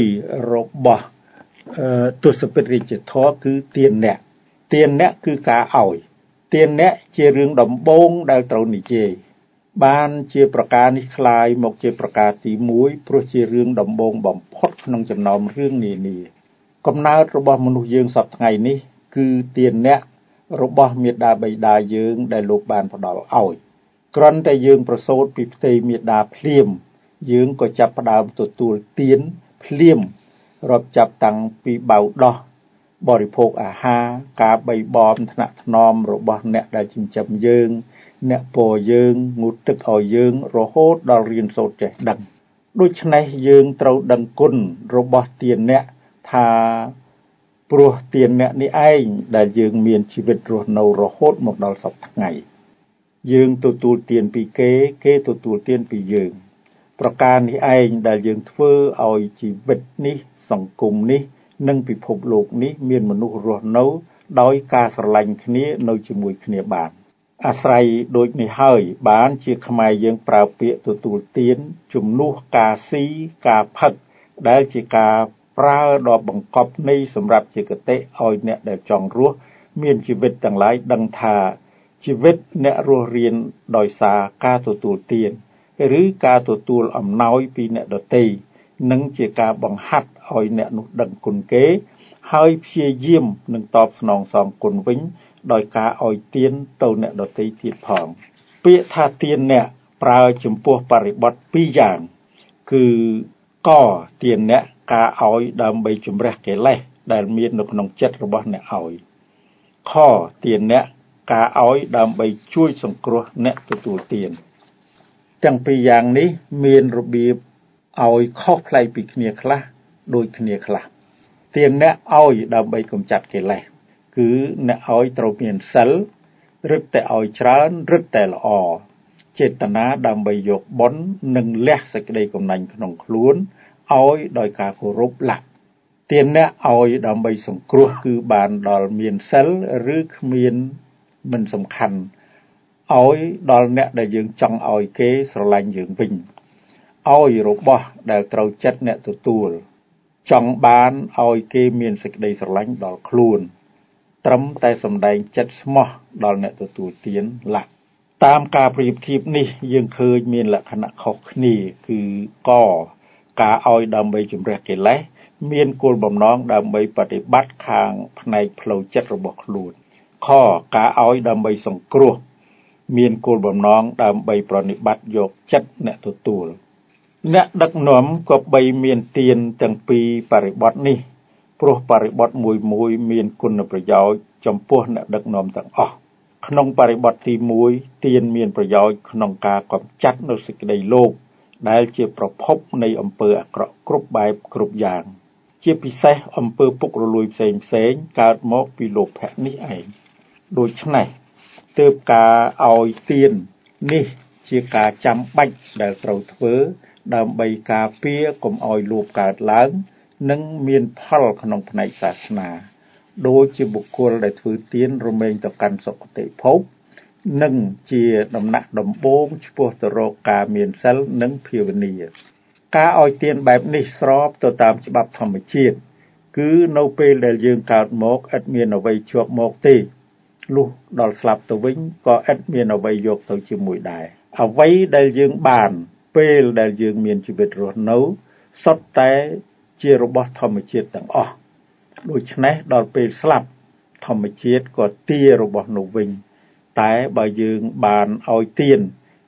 1របស់ទស្សពិតរាជធម៌គឺទានៈគឺការឲ្យទានៈជារឿងដំបូងដែលត្រូវនិយាយបានជាប្រការនេះคล้ายមកជាប្រការទី1ព្រោះជារឿងដំបូងបំផុតក្នុងចំណោមរឿងនានាកំណើតរបស់មនុស្សយើងសពថ្ងៃនេះគឺទានៈរបស់មាតាបិតាយើងដែលលោកបានផ្ដល់ឲ្យគ្រាន់តែយើងប្រសូតពីផ្ទៃមាតាភ្លាមយើងក៏ចាប់ផ្ដើមទទួលទានភ្លាមរាប់ចាប់តាំងពីបៅដោះបរិភោគអាហារការបីបំថ្នាក់ថ្នមរបស់អ្នកដែលចិញ្ចឹមយើងអ្នកពោយើងងូតទឹកឲ្យយើងរហូតដល់រៀនសូត្រចេះដឹងដូច្នេះយើងត្រូវដឹងគុណរបស់ទានៈថាព្រោះទានៈនេះឯងដែលយើងមានជីវិតរស់នៅរហូតមកដល់សព្វថ្ងៃយើងទទួលទានពីគេទទួលទានពីយើងប្រការនេះឯងដែលយើងធ្វើឲ្យជីវិតនេះសង្គមនេះនិងពិភពលោកនេះមានមនុស្សរស់នៅដោយការស្រឡាញ់គ្នានៅជាមួយគ្នាបានអាស្រ័យដូចនេះហើយបានជាខ្មែរយើងប្រើពាក្យទទួលទានជំនួសការស៊ីការផឹកដែលជាការប្រើដ៏បង្កប់ន័យសម្រាប់ជាគតិឲ្យអ្នកដែលចង់រស់មានជីវិតទាំងឡាយដឹងថាជីវិតអ្នករស់រានដោយសារការទទួលទានឬការទទួលអំណោយពីអ្នកដទៃនឹងជាការបង្ហាត់ឲ្យអ្នកនោះដឹងគុណគេហើយព្យាយាមនឹងតបស្នងសងគុណវិញដោយការឲ្យទានទៅអ្នកដទៃទៀតផងពាក្យថាទានអ្នកប្រើចំពោះបរិបទពីរយ៉ាងគឺកទានអ្នកការឲ្យដើម្បីជំរះកិលេសដែលមាននៅក្នុងចិត្តរបស់អ្នកឲ្យខទានអ្នកការឲ្យដើម្បីជួយសង្គ្រោះអ្នកទទួលទានទាំងពីរយ៉ាងនេះមានរបៀបឲ្យខុសប្លែកពីគ្នាខ្លះដូចគ្នាខ្លះទានអ្នកឲ្យដើម្បីកម្ចាត់កិលេសគឺអ្នកឲ្យត្រូវមានសិលរឹតតែឲ្យច្រើនរឹតតែល្អចេតនាដើម្បីយកបុណ្យនិងលះសេចក្តីកំណាញ់ក្នុងខ្លួនឲ្យដោយការគោរពលក្ខទានអ្នកឲ្យដើម្បីសង្គ្រោះគឺបានដល់មានសិលឬគ្មានមិនសំខាន់ឲ្យដល់អ្នកដែលយើងចង់ឲ្យគេស្រឡាញ់យើងវិញឲ្យរបស់ដែលត្រូវចិត្តអ្នកទទួលចង់បានឲ្យគេមានសេចក្តីស្រឡាញ់ដល់ខ្លួនត្រឹមតែសម្ដែងចិត្តស្មោះដល់អ្នកទទួលទានលក្ខតាមការប្រៀបធៀបនេះយើងឃើញមានលក្ខណៈខុសគ្នាគឺការឲ្យដើម្បីជំរះកិលេសមានគោលបំណងដើម្បីបដិបត្តិខាងផ្នែកផ្លូវចិត្តរបស់ខ្លួនការឲ្យដើម្បីសង្គ្រោះមានគោលបំណងដើម្បីប្រណិប័តយកចិត្តអ្នកទទួលអ្នកដឹកនាំក៏បីមានទានទាំងពីរបរិបទនេះព្រោះបរិបទមួយមានគុណប្រយោជន៍ចំពោះអ្នកដឹកនាំទាំងអស់ក្នុងបរិបទទី1ទានមានប្រយោជន៍ក្នុងការកម្ចាត់នូវសេចក្តីលោភដែលជាប្រភពនៃអំពើអាក្រក់គ្រប់បែបគ្រប់យ៉ាងជាពិសេសអំពើពុករលួយផ្សេងកើតមកពីលោភៈនេះឯងដូច្នេះទើបការឲ្យទាននេះជាការចាំបាច់ដែលត្រូវធ្វើដើម្បីការពារកុំឲ្យលោភកើតឡើងនិងមានផលក្នុងផ្នែកសាសនាដូចជាបុគ្គលដែលធ្វើទានរមែងទៅកាន់សុគតិភពនិងជាដំណាក់ដំបូងឆ្ពោះទៅរកការមានសិលនិងភាវនាការឲ្យទានបែបនេះស្របទៅតាមច្បាប់ធម្មជាតិគឺនៅពេលដែលយើងកើតមកឥតមានអ្វីជាប់មកទេលុះដល់ស្លាប់ទៅវិញក៏ឥតមានអ្វីយកទៅជាមួយដែរអ្វីដែលយើងបានពេលដែលយើងមានជីវិតរស់នៅសុទ្ធតែជារបស់ធម្មជាតិទាំងអស់ដូច្នេះដល់ពេលស្លាប់ធម្មជាតិក៏ទាររបស់នោះវិញតែបើយើងបានឲ្យទាន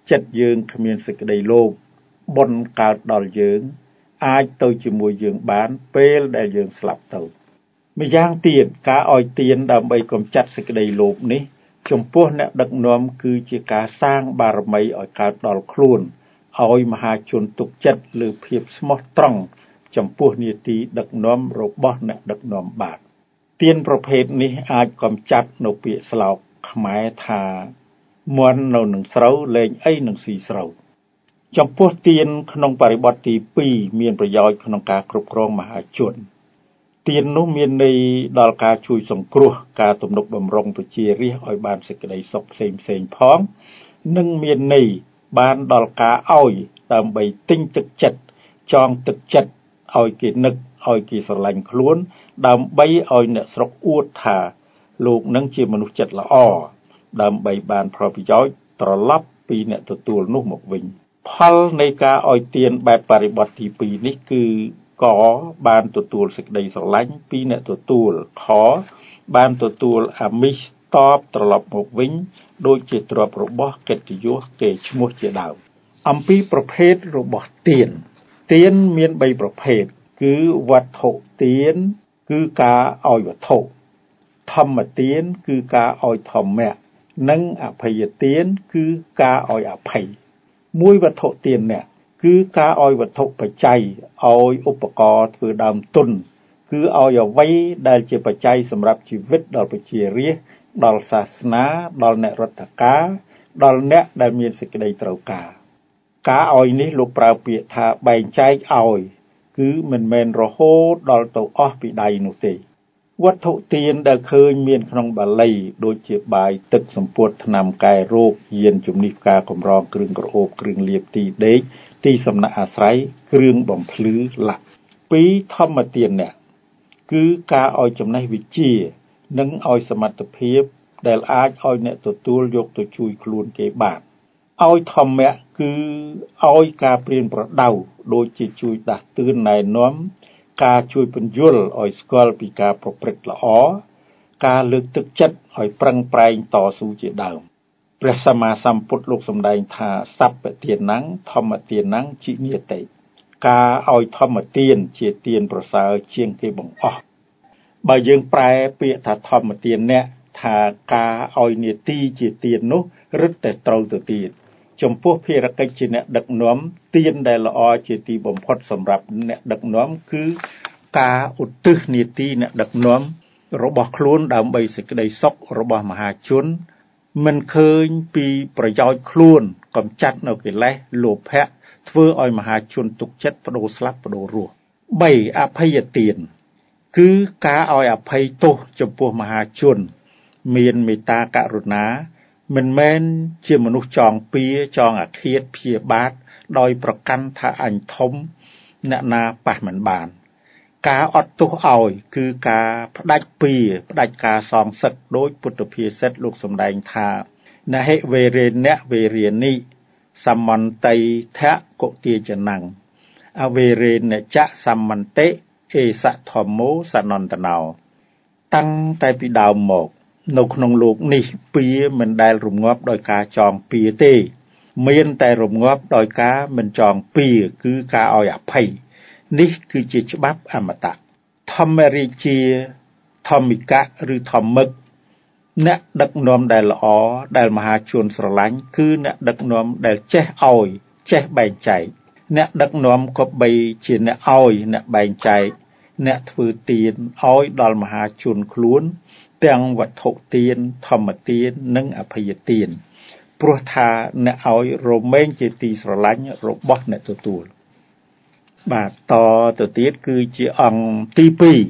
ចិត្តយើងគ្មានសេចក្តីលោភបុណ្យកើតដល់យើងអាចទៅជាមួយយើងបានពេលដែលយើងស្លាប់ទៅម្យ៉ាងទៀតការឲ្យទានដើម្បីកម្ចាត់សេចក្តីលោភនេះចំពោះអ្នកដឹកនាំគឺជាការសាងបារមីឲ្យកើតដល់ខ្លួនឲ្យមហាជនទុកចិត្តលើភាពស្មោះត្រង់ចំពោះនីតិដឹកនាំរបស់អ្នកដឹកនាំបានទានប្រភេទនេះអាចកម្ចាត់នៅពាក្យស្លោកខ្មែរថាមន់នៅនឹងស្រូវលែងអីនឹងស៊ីស្រូវចំពោះទានក្នុងបរិបទទី2មានប្រយោជន៍ក្នុងការគ្រប់គ្រងមហាជនទាននោះមានន័យដល់ការជួយសង្គ្រោះការទំនុកបម្រុងប្រជារាស្ត្រឲ្យបានសេចក្តីសុខផ្សេងផងនិងមានន័យបានដល់ការឲ្យដើម្បីទិញទឹកចិត្តចងទឹកចិត្តឲ្យគេនឹកឲ្យគេស្រឡាញ់ខ្លួនដើម្បីឲ្យអ្នកស្រុកអួតថាលោកនឹងជាមនុស្សចិត្តល្អដើម្បីបានផលប្រយោជន៍ត្រឡប់ពីអ្នកទទួលនោះមកវិញផលនៃការឲ្យទានបែបបរិបទទី2នេះគឺកបានទទួលសេចក្តីស្រឡាញ់ពីអ្នកទទួលខបានទទួលអាមិសតបត្រឡប់មកវិញដូចជាទ្រព្យរបស់កិត្តិយសគេឈ្មោះជាដើមអំពីប្រភេទរបស់ទានមាន3ប្រភេទគឺវត្ថុទានគឺការឲ្យវត្ថុធម្មទានគឺការឲ្យធម្មៈនិងអភ័យទានគឺការឲ្យអភ័យមួយវត្ថុទាននេះគឺការឲ្យវត្ថុបច្ច័យឲ្យឧបករណ៍ធ្វើដើមទុនគឺឲ្យអ្វីដែលជាបច្ច័យសម្រាប់ជីវិតដល់ប្រជារាស្ត្រដល់សាសនាដល់អ្នករដ្ឋការដល់អ្នកដែលមានសេចក្តីត្រូវការឲ្យនេះលោកប្រើពាក្យថាបែងចែកឲ្យគឺមិនមែនរហូតដល់ទៅអស់ពីដៃនោះទេវត្ថុទានដែលឃើញមានក្នុងបាលីដូចជាបាយទឹកសម្ពុតថ្នាំកែរោគយានជំនិះផ្កាកម្រងគ្រឿងក្រអូបគ្រឿងលាបទីដេកទីសំណាក់អាស្រ័យគ្រឿងបំភ្លឺលាក់ពីធម្មទាននេះគឺការឲ្យចំណេះវិជ្ជានិងឲ្យសមត្ថភាពដែលអាចឲ្យអ្នកទទួលយកទៅជួយខ្លួនគេបានឲ្យធម្មៈគឺឲ្យការព្រៀនប្រដៅដូចជាជួយដាស់តឿនណែនាំការជួយពន្យល់ឲ្យស្គាល់ពីការប្រព្រឹត្តល្អការលើកទឹកចិត្តឲ្យប្រឹងប្រែងតស៊ូជាដើមព្រះសម្មាសម្ពុទ្ធលោកសម្ដែងថាសព្វទានំធម្មទានំជីនិតិការឲ្យធម្មទានជាទានប្រសើរជាងគេបង្អស់បើយើងប្រែពាក្យថាធម្មទានអ្នកថាការឲ្យនីតិជាទាននោះរឹតតែត្រូវទៅទៀតចំពោះភារកិច្ចជាអ្នកដឹកនាំទានដែលល្អជាទីបំផុតសម្រាប់អ្នកដឹកនាំគឺការឧទ្ទិសនីតិអ្នកដឹកនាំរបស់ខ្លួនដើម្បីសេចក្តីសុខរបស់មហាជនមិនឃើញពីប្រយោជន៍ខ្លួនកម្ចាត់នៅកិលេសលោភៈធ្វើឲ្យមហាជនទុកចិត្តបដូរស្លាប់បដូររស់3អភ័យទានគឺការឲ្យអភ័យទោសចំពោះមហាជនមានមេត្តាករុណាមិនមែនជាមនុស្សចងពៀចងអាឃាតព្យាបាទដោយប្រកាន់ថាអញធំអ្នកណាប៉ះមិនបានការអត់ទោសឲ្យគឺការផ្ដាច់ពៀផ្ដាច់ការសងសឹកដោយពុទ្ធភាសិតលោកសម្ដែងថាណហិវេរេណវេរានិសមន្តិថៈកុទាចនំអវេរេណចៈសមន្តិអេសធម្មោសនន្តណោតាំងតែពីដើមមកនៅក្នុងលោកនេះពៀមិនដែលរងាប់ដោយការចងពៀទេមានតែរងាប់ដោយការមិនចងពៀគឺការឲ្យអភ័យនេះគឺជាច្បាប់អមតៈធម្មរាជាធម្មិកៈឬធម្មឹកអ្នកដឹកនាំដែលល្អដែលមហាជនស្រឡាញ់គឺអ្នកដឹកនាំដែលចេះឲ្យចេះបែងចែកអ្នកដឹកនាំក៏បីជាអ្នកឲ្យអ្នកបែងចែកអ្នកធ្វើទានឲ្យដល់មហាជនខ្លួនទាំងវត្ថុទានធម្មទាននិងអភ័យទានព្រោះថាអ្នកឲ្យរមែងជាទីស្រឡាញ់របស់អ្នកទទួលបាទតទៅទៀតគឺជាអង្គទី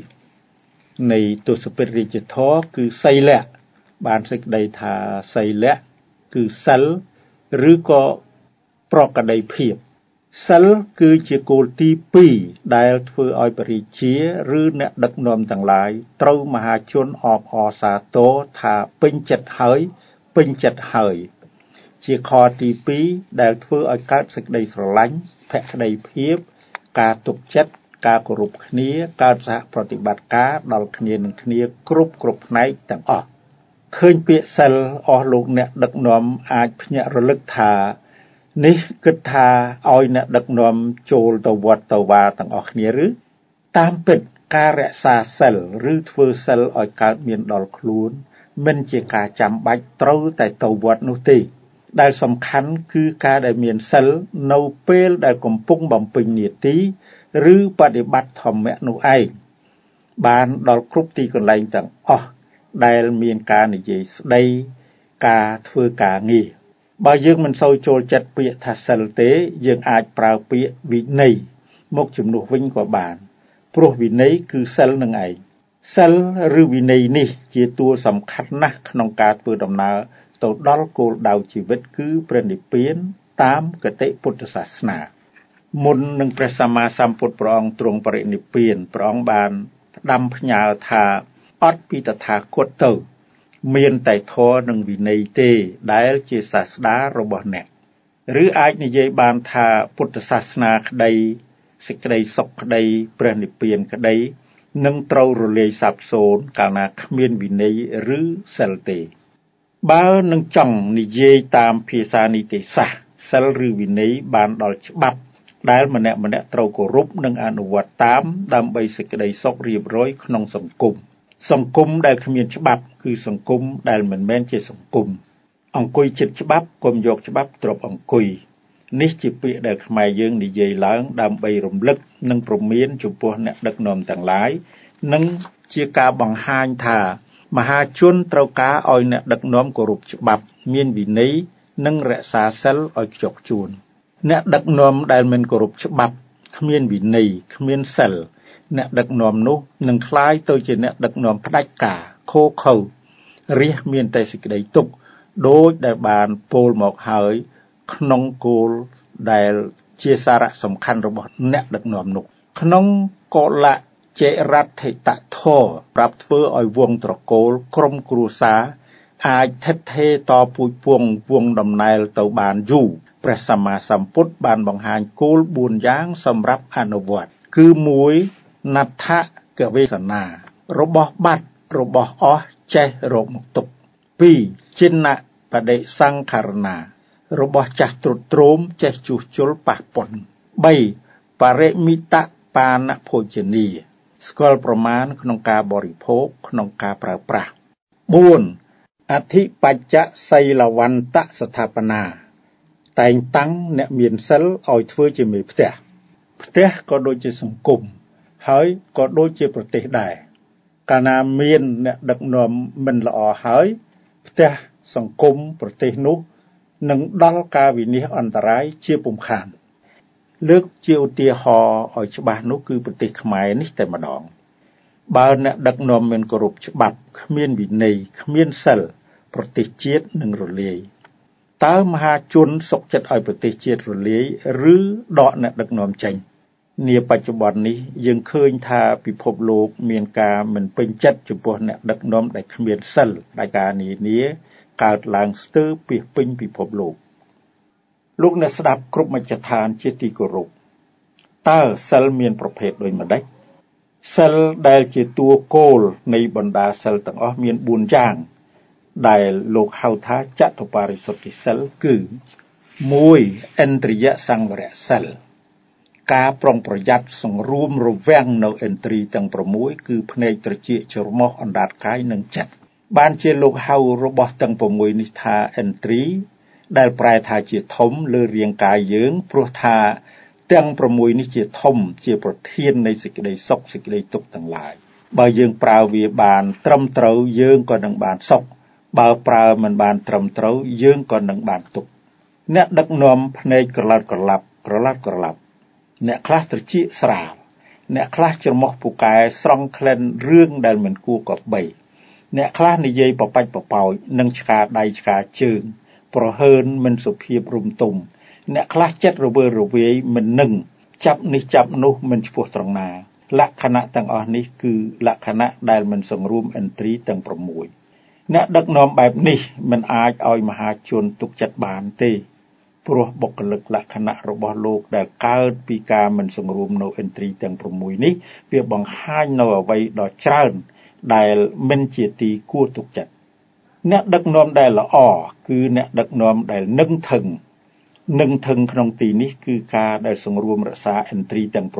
2នៃទស្សពិតរាជធម៌គឺសីលៈបានសេចក្តីថាសីលៈគឺសិលឬក៏ប្រកដីភាពសិលគឺជាគោលទី2ដែលធ្វើឲ្យបរិជាឬអ្នកដឹកនាំទាំងឡាយត្រូវមហាជនអបអរសាទរថាពេញចិត្តហើយជាខទី2ដែលធ្វើឲ្យកើតសេចក្តីស្រឡាញ់ភក្តីភាពការទុកចិត្តការគោរពគ្នាកើតសហប្រតិបត្តិការដល់គ្នានឹងគ្នាគ្រប់ផ្នែកទាំងអស់ឃើញពាក្យសិលអស់លោកអ្នកដឹកនាំអាចភ្ញាក់រលឹកថានេះគិតថាឲ្យអ្នកដឹកនាំចូលទៅវត្តទៅវាទាំងអស់គ្នាឬតាមពិតការរក្សាសិលឬធ្វើសិលឲ្យកើតមានដល់ខ្លួនមិនជាការចាំបាច់ត្រូវតែទៅវត្តនោះទេដែលសំខាន់គឺការដែលមានសិលនៅពេលដែលកំពុងបំពេញនាទីឬបដិបត្តិធម្មៈនោះឯងបានដល់គ្រប់ទីកន្លែងទាំងអស់ដែលមានការនិយាយស្ដីការធ្វើការងារបើយើងមិនសូវចូលចិត្តពាក្យថាសិលទេយើងអាចប្រើពាក្យវិន័យមកជំនួសវិញក៏បានព្រោះវិន័យគឺសិលនឹងឯងសិលឬវិន័យនេះជាតួសំខាន់ណាស់ក្នុងការធ្វើដំណើរទៅដល់គោលដៅជីវិតគឺព្រះនិព្វានតាមគតិពុទ្ធសាសនាមុននឹងព្រះសម្មាសម្ពុទ្ធព្រះអង្គទ្រង់បរិនិព្វានព្រះអង្គបានផ្ដាំផ្ញើថាអត់ពីតថាគតទៅមានតែធម៌និងវិន័យទេដែលជាសាស្តារបស់អ្នកឬអាចនិយាយបានថាពុទ្ធសាសនាក្តីសេចក្តីសុខក្តីព្រះនិព្វានក្តីនឹងត្រូវរលាយសាបសូន្យកាលណាគ្មានវិន័យឬសិលទេបើនឹងចង់និយាយតាមភាសានីតិសាស្ត្រសិលឬវិន័យបានដល់ច្បាប់ដែលម្នាក់ត្រូវគោរពនិងអនុវត្តតាមដើម្បីសេចក្តីសុខរៀបរយក្នុងសង្គមដែលគ្មានច្បាប់គឺសង្គមដែលមិនមែនជាសង្គមអង្គុយជិតច្បាប់កុំយកច្បាប់ទ្រពអង្គុយនេះជាពាក្យដែលខ្មែរយើងនិយាយឡើងដើម្បីរំលឹកនិងព្រមានចំពោះអ្នកដឹកនាំទាំងឡាយនិងជាការបង្ហាញថាមហាជនត្រូវការឲ្យអ្នកដឹកនាំគោរពច្បាប់មានវិន័យនិងរក្សាសិលឲ្យខ្ជាប់ខ្ជួនអ្នកដឹកនាំដែលមិនគោរពច្បាប់គ្មានវិន័យគ្មានសិលអ្នកដឹកនាំនោះនឹងคล้ายទៅជាអ្នកដឹកនាំផ្ដាច់ការខូខើរាជមានតែសេចក្តីទុក្ខដោយដែលបានពោលមកហើយក្នុងគោលដែលជាសារៈសំខាន់របស់អ្នកដឹកនាំនោះក្នុងកុលចេរដ្ឋិតធរប្រាប់ធ្វើឲ្យវងត្រកូលក្រុមគ្រួសារអាចថិតថេរតពូជពង្សវងដំណើរទៅបានយូរព្រះសម្មាសម្ពុទ្ធបានបង្ហាញគោល4យ៉ាងសម្រាប់អនុវត្តគឺ1ណដ្ឋកវេសនារបស់បាត់របស់អស់ចេះរកមកទុក2ចិនបដិសង្ខារណារបស់ចាស់ទ្រុឌទ្រោមចេះជួសជុលប៉ះប៉ុន3បរិមិតបានភោជនីស្គាល់ប្រមាណក្នុងការបរិភោគក្នុងការប្រើប្រាស់4អធិបច្ចសីលវន្តស្ថាបនាតែងតាំងអ្នកមានសិលឲ្យធ្វើជាមេផ្ទះក៏ដូចជាសង្គមហើយក៏ដូចជាប្រទេសដែរកាលណាមានអ្នកដឹកនាំមិនល្អហើយផ្ទះសង្គមប្រទេសនោះនឹងដល់ការវិនាសអន្តរាយជាពុំខានលើកជាឧទាហរណ៍ឲ្យច្បាស់នោះគឺប្រទេសខ្មែរនេះតែម្ដងបើអ្នកដឹកនាំមិនគោរពច្បាប់គ្មានវិន័យគ្មានសិលប្រទេសជាតិនឹងរលាយតើមហាជនសុខចិត្តឲ្យប្រទេសជាតិរលាយឬដកអ្នកដឹកនាំចេញនាបច្ចុប្បន្ននេះយើងឃើញថាពិភពលោកមានការមិនពេញចិត្តចំពោះអ្នកដឹកនាំដែលគ្មានសិលដែលការនានាកើតឡើងស្ទើរពាសពេញពិភពលោកអ្នកស្ដាប់គ្រប់មជ្ឈដ្ឋានជាទីគោរពតើសិលមានប្រភេទដូចម្ដេចសិលដែលជាតួគោលនៃបណ្ដាសិលទាំងអស់មាន4យ៉ាងដែលលោកហៅថាចតុបរិសុទ្ធិសិលគឺ1ឥន្ទ្រិយសង្វរសិលការប្រុងប្រយ័ត្នសង្រួមរវាំងនៅឥន្ទ្រីទាំង6គឺភ្នែកត្រចៀកច្រមុះអណ្ដាតកាយនិងចិត្តបានជាលោកហៅរបស់ទាំង6នេះថាឥន្ទ្រីដែលប្រែថាជាធំលើរាងកាយយើងព្រោះថាទាំង6នេះជាធំជាប្រធាននៃសេចក្តីសុខសេចក្តីទុក្ខទាំងឡាយបើយើងប្រើវាបានត្រឹមត្រូវយើងក៏នឹងបានសុខបើប្រើមិនបានត្រឹមត្រូវយើងក៏នឹងបានទុក្ខអ្នកដឹកនាំភ្នែកក្រឡាត់ក្រឡាប់អ្នកខ្លះត្រចៀកស្រាលអ្នកខ្លះច្រមុះពូកែស្រង់ក្លិនរឿងដែលមិនគួរគប្បីអ្នកខ្លះនិយាយបបាច់បបោចនិងឆ្កាដៃឆ្កាជើងប្រហើនមិនសុភាពរុំទុំអ្នកខ្លះចិត្តរវើរវាយមិននឹងចាប់នេះចាប់នោះមិនឆ្ពោះត្រង់ណាលក្ខណៈទាំងអស់នេះគឺលក្ខណៈដែលមិនសង្រួមឥន្ទ្រីទាំង6អ្នកដឹកនាំបែបនេះមិនអាចឲ្យមហាជនទុកចិត្តបានទេព្រោះបុគ្គលិកលក្ខណៈរបស់លោកដែលកើតពីការមិនសង្រួមនៅឥន្ទ្រីទាំង6នេះវាបង្ហាញនៅអ្វីដ៏ច្រើនដែលមិនជាទីគួរទុកចិត្តអ្នកដឹកនាំដែលល្អគឺអ្នកដឹកនាំដែលនឹងធឹងនឹងធឹងក្នុងទីនេះគឺការដែលសង្រួមរក្សាឥន្ទ្រីទាំង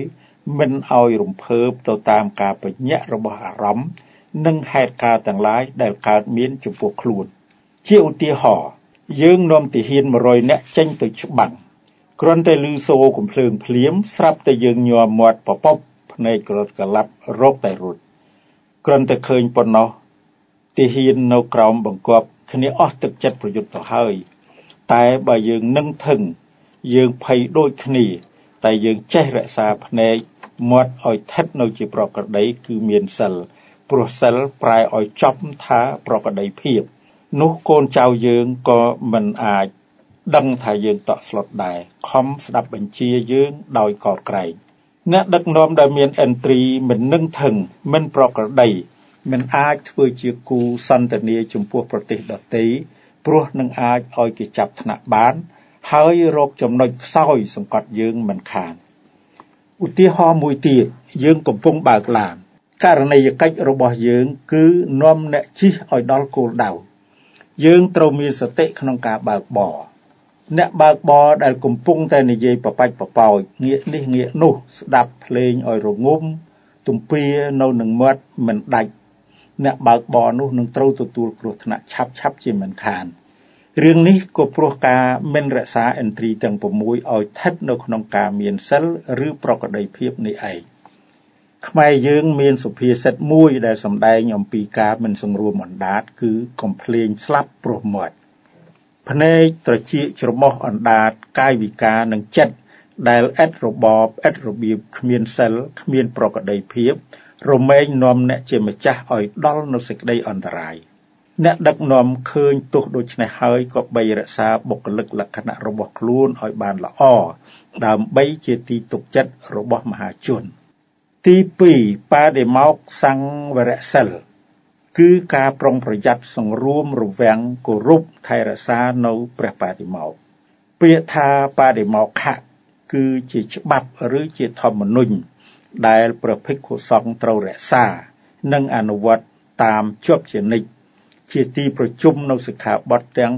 6មិនឲ្យរំភើបទៅតាមការបញ្ញត្តិរបស់អារម្មណ៍និងហេតុការណ៍ទាំងឡាយដែលកើតមានចំពោះខ្លួនជាឧទាហរណ៍យើងនាំទាហាន100នាក់ចេញទៅច្បាំងគ្រាន់តែឮសូរកំភ្លើងភ្លាមស្រាប់តែយើងញ័រមាត់ពពកភ្នែកក្រត់កលាប់រកតែរត់គ្រាន់តែឃើញប៉ុណ្ណោះទាហាននៅក្រោមបង្គាប់គ្នាអស់ទឹកចិត្តប្រយុទ្ធទៅហើយតែបើយើងនឹងធឹងយើងភ័យដូចគ្នាតែយើងចេះរក្សាភ្នែកមាត់ឲ្យថិតនៅជាប្រក្រតីគឺមានសិលព្រោះសិលប្រែឲ្យចំថាប្រក្រតីភាពនោះកូនចៅយើងក៏មិនអាចដឹងថាយើងតក់ស្លុតដែរខំស្ដាប់បញ្ជាយើងដោយកោតក្រែងអ្នកដឹកនាំដែលមានឥន្ទ្រីមិននឹងធឹងមិនប្រក្រតីមិនអាចធ្វើជាគូសន្ទនាចំពោះប្រទេសដទៃព្រោះនឹងអាចឲ្យគេចាប់ថ្នាក់បានហើយរកចំណុចខ្សោយសង្កត់យើងមិនខានឧទាហរណ៍មួយទៀតយើងកំពុងបើកឡានករណីយកិច្ចរបស់យើងគឺនាំអ្នកជិះឲ្យដល់គោលដៅយើងត្រូវមានសតិក្នុងការបើកបរអ្នកបើកបរដែលកំពុងតែនិយាយបបាច់បបោចងាកនេះងាកនោះស្ដាប់ភ្លេងឲ្យរងំទំពានៅនឹងមាត់មិនដាច់អ្នកបើកបរនោះនឹងត្រូវទទួលគ្រោះថ្នាក់ឆាប់ជាមិនខានរឿងនេះក៏ព្រោះការមិនរក្សាឥន្ទ្រីទាំង6ឲ្យស្ថិតនៅក្នុងការមានសិលឬប្រក្រតីភាពនេះឯងខ្មែរយើងមានសុភាសិតមួយដែលសម្ដែងអំពីការមិនសង្រួមអណ្ដាតគឺកំភ្លេងស្លាប់ព្រោះមាត់ភ្នែកត្រចៀកច្រមុះអណ្ដាតកាយវិការនិងចិត្តដែលឥតរបបឥតរបៀបគ្មានសិលគ្មានប្រក្រតីភាពរមែងនាំអ្នកជាម្ចាស់ឲ្យដល់នូវសេចក្តីអន្តរាយអ្នកដឹកនាំឃើញទោះដូច្នេះហើយក៏បីរក្សាបុគ្គលិកលក្ខណៈរបស់ខ្លួនឲ្យបានល្អដើម្បីជាទីទុកចិត្តរបស់មហាជនទី2បដិមោក្ខសង្វរសិលគឺការប្រុងប្រយ័ត្នសង្រួមរវាងគោរពថែរក្សានៅព្រះបដិមោក្ខពាក្យថាបដិមោក្ខគឺជាច្បាប់ឬជាធម្មនុញ្ញដែលព្រះភិក្ខុសង្ឃត្រូវរក្សានិងអនុវត្តតាមជាប់ជានិច្ចជាទីប្រជុំនៅសិក្ខាបទទាំង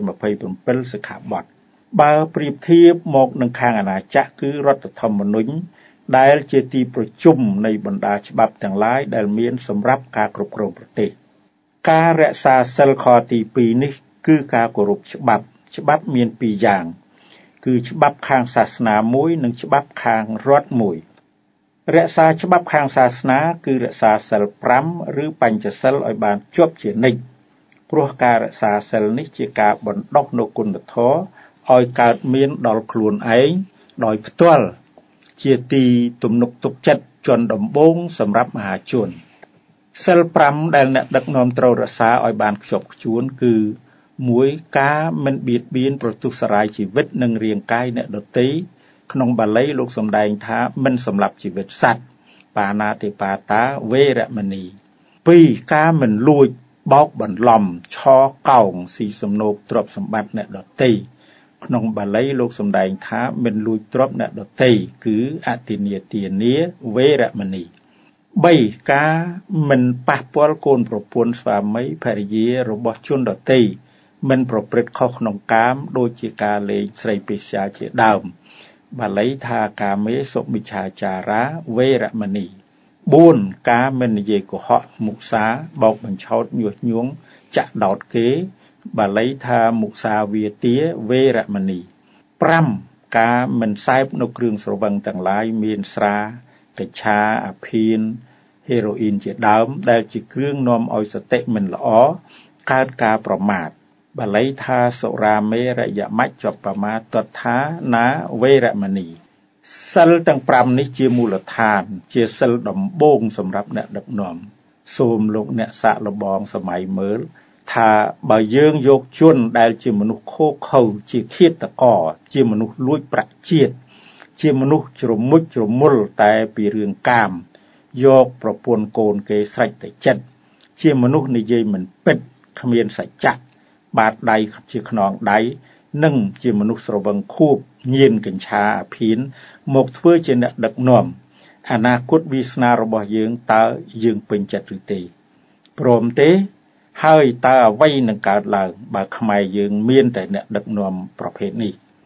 227សិក្ខាបទបើប្រៀបធៀបមកនឹងខាងអាណាចក្រគឺរដ្ឋធម្មនុញ្ញដែលជាទីប្រជុំនៃបណ្ដាច្បាប់ទាំងឡាយដែលមានសម្រាប់ការគ្រប់គ្រងប្រទេសការរក្សាសិលខទី2នេះគឺការគោរពច្បាប់មាន2យ៉ាងគឺច្បាប់ខាងសាសនាមួយនិងច្បាប់ខាងរដ្ឋមួយរក្សាច្បាប់ខាងសាសនាគឺរក្សាសិល5ឬបញ្ចសិលឲ្យបានជាប់ជានិច្ចព្រោះការរក្សាសិលនេះជាការបណ្ដុះនូវគុណធម៌ឲ្យកើតមានដល់ខ្លួនឯងដោយផ្ទាល់ជាទីទំនុកទុកចិត្តជាន់ដំបូងសម្រាប់មហាជនសិល5ដែលអ្នកដឹកនាំត្រូវរក្សាឲ្យបានខ្ជាប់ខ្ជួនគឺ1ការមិនបៀតបៀនប្រទុសរាយជីវិតនិងរាងកាយអ្នកដទៃក្នុងបាលីលោកសម្ដែងថាមិនសម្លាប់ជីវិតសត្វបាណាតិបាតាវេរមណី2ការមិនលួចបោកបន្លំឆោកោងស៊ីសំណូកទ្រព្យសម្បត្តិអ្នកដទៃក្នុងបាលីលោកសម្ដែងថាមិនលួចទ្រព្យអ្នកដទៃគឺអតិនេទានាវេរមណី3ការមិនប៉ះពាល់កូនប្រពន្ធស្វាមីភរិយារបស់ជនដទៃមិនប្រព្រឹត្តខុសក្នុងកាមដូចជាការលេងស្រីពេស្យាជាដើមបាលីថាកាមេសុមិច្ឆាចារាវេរមណី4ការមិននិយាយកុហកមុសាបោកបញ្ឆោតញុះញង់ចាក់ដោតគេបាលីថាមុសាវាទាវេរមណី5ការមិនសែបនៅគ្រឿងស្រវឹងទាំងឡាយមានស្រាកិច្ឆាអភៀនហេរ៉ូអ៊ីនជាដើមដែលជាគ្រឿងនាំឲ្យសតិមិនល្អកើតការប្រមាថបាលីថាសុរាមេរយមច្ចចបមាតថាណាវេរមណីសិលទាំង5នេះជាមូលដ្ឋានជាសិលដំបូងសម្រាប់អ្នកដឹកនាំសូមលោកអ្នកសាកល្បងសម័យមើលថាបើយើងយកជនដែលជាមនុស្សខូខើជាឃាតករជាមនុស្សលួចប្រាក់ជាតិជាមនុស្សជ្រមុជជ្រមុលតែពីរឿងកាមយកប្រពន្ធកូនគេស្រេចតែចិត្តជាមនុស្សនិយាយមិនពិតគ្មានសច្ចៈបាតដៃជាខ្នងដៃនិងជាមនុស្សស្រវឹងខួបញៀនកញ្ឆាអភៀនមកធ្វើជាអ្នកដឹកនាំអនាគតវាសនារបស់យើងតើយើងពេញចិត្តឬទេព្រមទេហើយតើអ្វីនឹងកើតឡើងបើខ្មែរយើងមានតែអ្នកដឹកនាំប្រភេទនេះ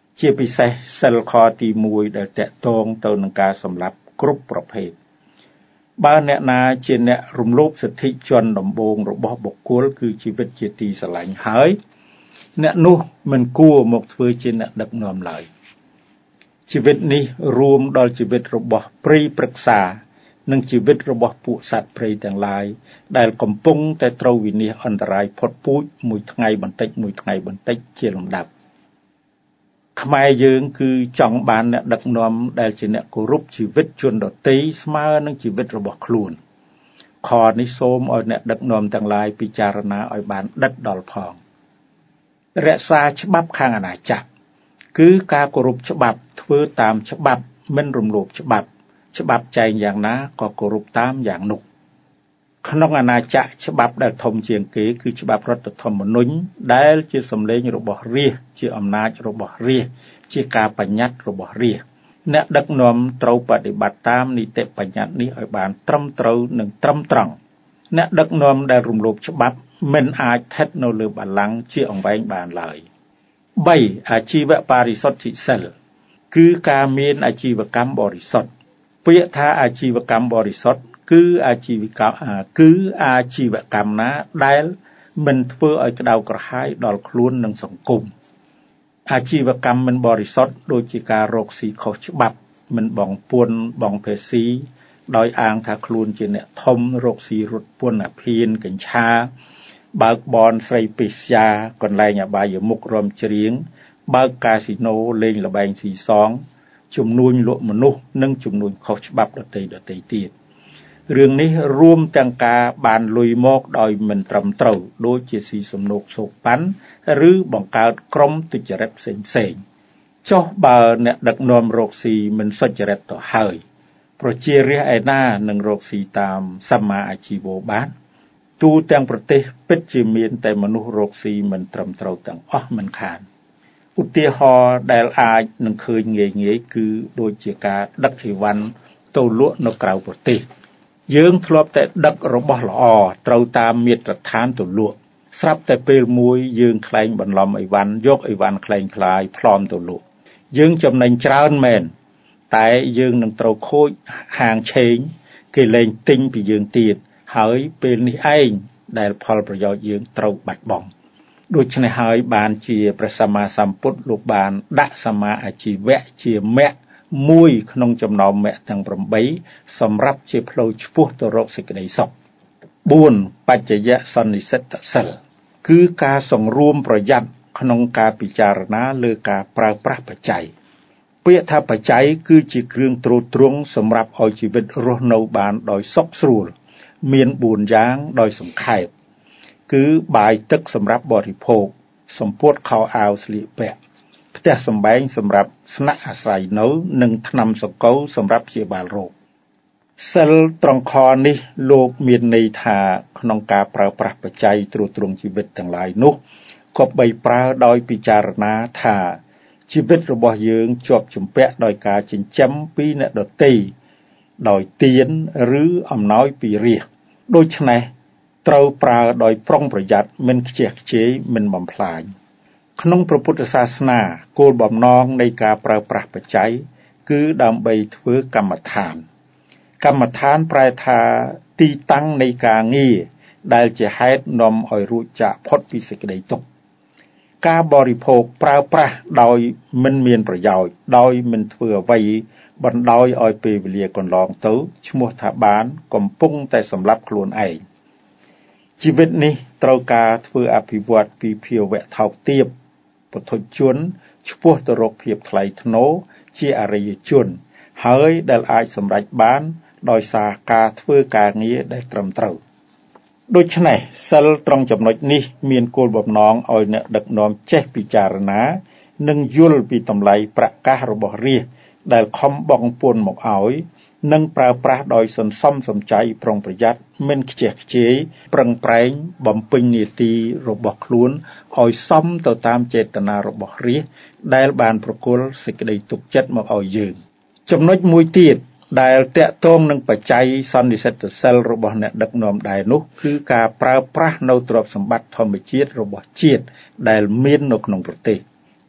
ជាពិសេសសិលខទី1ដែលតាក់ទងទៅនឹងការសម្លាប់គ្រប់ប្រភេទបើអ្នកណាជាអ្នករំលោភសិទ្ធិជនដំបូងរបស់បុគ្គលគឺជីវិតជាទីស្រឡាញ់ហើយអ្នកនោះមិនគួរមកធ្វើជាអ្នកដឹកនាំឡើយជីវិតនេះរួមដល់ជីវិតរបស់ព្រៃព្រឹក្សានិងជីវិតរបស់ពួកសត្វព្រៃទាំងឡាយដែលកំពុងតែត្រូវវិនាសអន្តរាយផុតពូជមួយថ្ងៃបន្តិចជាលំដាប់ខ្មែរយើងគឺចង់បានអ្នកដឹកនាំដែលជាអ្នកគោរពជីវិតជនដទៃស្មើនឹងជីវិតរបស់ខ្លួនខនេះសូមឲ្យអ្នកដឹកនាំទាំងឡាយពិចារណាឲ្យបានដិតដល់ផងរក្សាច្បាប់ខាងអាណាចក្រគឺការគោរពច្បាប់ធ្វើតាមច្បាប់មិនរំលោភច្បាប់ចែងយ៉ាងណាក៏គោរពតាមយ៉ាងនោះក្នុងអាណាចក្រច្បាប់ដែលធំជាងគេគឺច្បាប់រដ្ឋធម្មនុញ្ញដែលជាសម្លេងរបស់រាស្ត្រជាអំណាចរបស់រាស្ត្រជាការបញ្ញត្តិរបស់រាស្ត្រអ្នកដឹកនាំត្រូវបដិបត្តិតាមនីតិបញ្ញត្តិនេះឲ្យបានត្រឹមត្រូវនិងត្រឹមត្រង់អ្នកដឹកនាំដែលរំលោភច្បាប់មិនអាចស្ថិតនៅលើបល្ល័ង្កជាអង្វែងបានឡើយ3អាជីវបរិសុទ្ធិសិលគឺការមានអាជីវកម្មបរិសុទ្ធពាក្យថាអាជីវកម្មបរិសុទ្ធគឺអាជីវកម្មណាដែលមិនធ្វើឲ្យក្តៅក្រហាយដល់ខ្លួននិងសង្គមអាជីវកម្មមិនបរិសុទ្ធដូចជាការរកស៊ីខុសច្បាប់មិនបង់ពន្ធបង់ភាសីដោយអាងថាខ្លួនជាអ្នកធំរកស៊ីរត់ពន្ធអាភៀនកញ្ឆាបើកបនស្រីពិស្យាកន្លែងអបាយមុខរំច្រៀងបើកកាស៊ីណូលេងល្បែងស៊ីសងជំនួញលក់មនុស្សនិងជំនួញខុសច្បាប់ដទៃទៀតរឿងនេះរួមទាំងការបានលុយមកដោយមិនត្រឹមត្រូវដូចជាស៊ីសំណូកសូកប៉ាន់ឬបង្កើតក្រុមទុច្ចរិតផ្សេងចុះបើអ្នកដឹកនាំរកស៊ីមិនសុចរិតទៅហើយប្រជារាស្ត្រឯណានឹងរកស៊ីតាមសម្មាអាជីវៈបានទូទាំងប្រទេសពិតជាមានតែមនុស្សរកស៊ីមិនត្រឹមត្រូវទាំងអស់មិនខានឧទាហរណ៍ដែលអាចនឹងឃើញងាយគឺដូចជាការដឹកអីវ៉ាន់ទៅលក់នៅក្រៅប្រទេសយើងធ្លាប់តែដឹករបស់ល្អត្រូវតាមមាត្រដ្ឋានទៅលក់ស្រាប់តែពេលមួយយើងខ្លែងបន្លំអីវ៉ាន់យកអីវ៉ាន់ខ្លែងខ្លាយផ្លំទៅលក់យើងចំណេញច្រើនមែនតែយើងនឹងត្រូវខូចហាងឆេងគេលែងទិញពីយើងទៀតហើយពេលនេះឯងដែលផលប្រយោជន៍យើងត្រូវបាត់បង់ដូច្នេះហើយបានជាព្រះសម្មាសម្ពុទ្ធលោកបានដាក់សមាអាជីវៈជាមគ្គមួយក្នុងចំណោមមគ្គទាំង8សម្រាប់ជាផ្លូវឆ្ពោះទៅរកសេចក្តីសុខ4បច្ចយសន្និសិទ្ធសិលគឺការសង្រួមប្រយ័ត្នក្នុងការពិចារណាលើការប្រើប្រាស់បច្ច័យពាក្យថាបច្ច័យគឺជាគ្រឿងទ្រទ្រង់សម្រាប់ឲ្យជីវិតរស់នៅបានដោយសុខស្រួលមាន4យ៉ាងដោយសង្ខេបគឺបាយទឹកសម្រាប់បរិភោគសម្ពុតខោអាវស្លៀកពាក់ផ្ទះសម្បែងសម្រាប់ស្នាក់អាស្រ័យនៅនិងថ្នាំសង្កូវសម្រាប់ព្យាបាលរោគសិលត្រង់ខនេះលោកមានន័យថាក្នុងការប្រើប្រាស់បច្ច័យទ្រទ្រង់ជីវិតទាំងឡាយនោះក៏បីប្រើដោយពិចារណាថាជីវិតរបស់យើងជាប់ជំពាក់ដោយការចិញ្ចឹមពីអ្នកដទៃដោយទានឬអំណោយពីរាស្ត្រដូច្នេះត្រូវប្រើដោយប្រុងប្រយ័ត្នមិនខ្ជះខ្ជាយមិនបំផ្លាញក្នុងព្រះពុទ្ធសាសនាគោលបំណងនៃការប្រើប្រាស់បច្ច័យគឺដើម្បីធ្វើកម្មដ្ឋានប្រែថាទីតាំងនៃការងារដែលជាហេតុនាំឲ្យរួចចាកផុតពីសេចក្តីទុក្ខការបរិភោគប្រើប្រាស់ដោយមិនមានប្រយោជន៍ដោយមិនធ្វើអ្វីបណ្ដោយឲ្យពេលវេលាកន្លងទៅឈ្មោះថាបានកំពុងតែសម្លាប់ខ្លួនឯងជីវិតនេះត្រូវការធ្វើអភិវឌ្ឍពីភាវៈថោកទាបពុទ្ធជនឆ្ពោះទៅរកភាពថ្លៃថ្នូរជាអរិយជនហើយដែលអាចសម្រេចបានដោយសារការធ្វើការងារដែលត្រឹមត្រូវដូច្នេះសិលត្រង់ចំណុចនេះមានគោលបំណងឲ្យអ្នកដឹកនាំចេះពិចារណានិងយល់ពីតម្លៃប្រកាសរបស់រាស្ត្រដែលខំបង់ពន្ធមកឲ្យនិងប្រើប្រាស់ដោយសន្សំសំចៃប្រុងប្រយ័ត្នមិនខ្ជះខ្ជាយប្រឹងប្រែងបំពេញនាទីរបស់ខ្លួនឲ្យសមទៅតាមចេតនារបស់រាស្ត្រដែលបានប្រគល់សេចក្តីទុកចិត្តមកឲ្យយើងចំណុចមួយទៀតដែលតាក់ទងនឹងបច្ច័យសន្និសិទ្ធសិលរបស់អ្នកដឹកនាំដែរនោះគឺការប្រើប្រាស់នៅទ្រព្យសម្បត្តិធម្មជាតិរបស់ជាតិដែលមាននៅក្នុងប្រទេសទ្រព្យ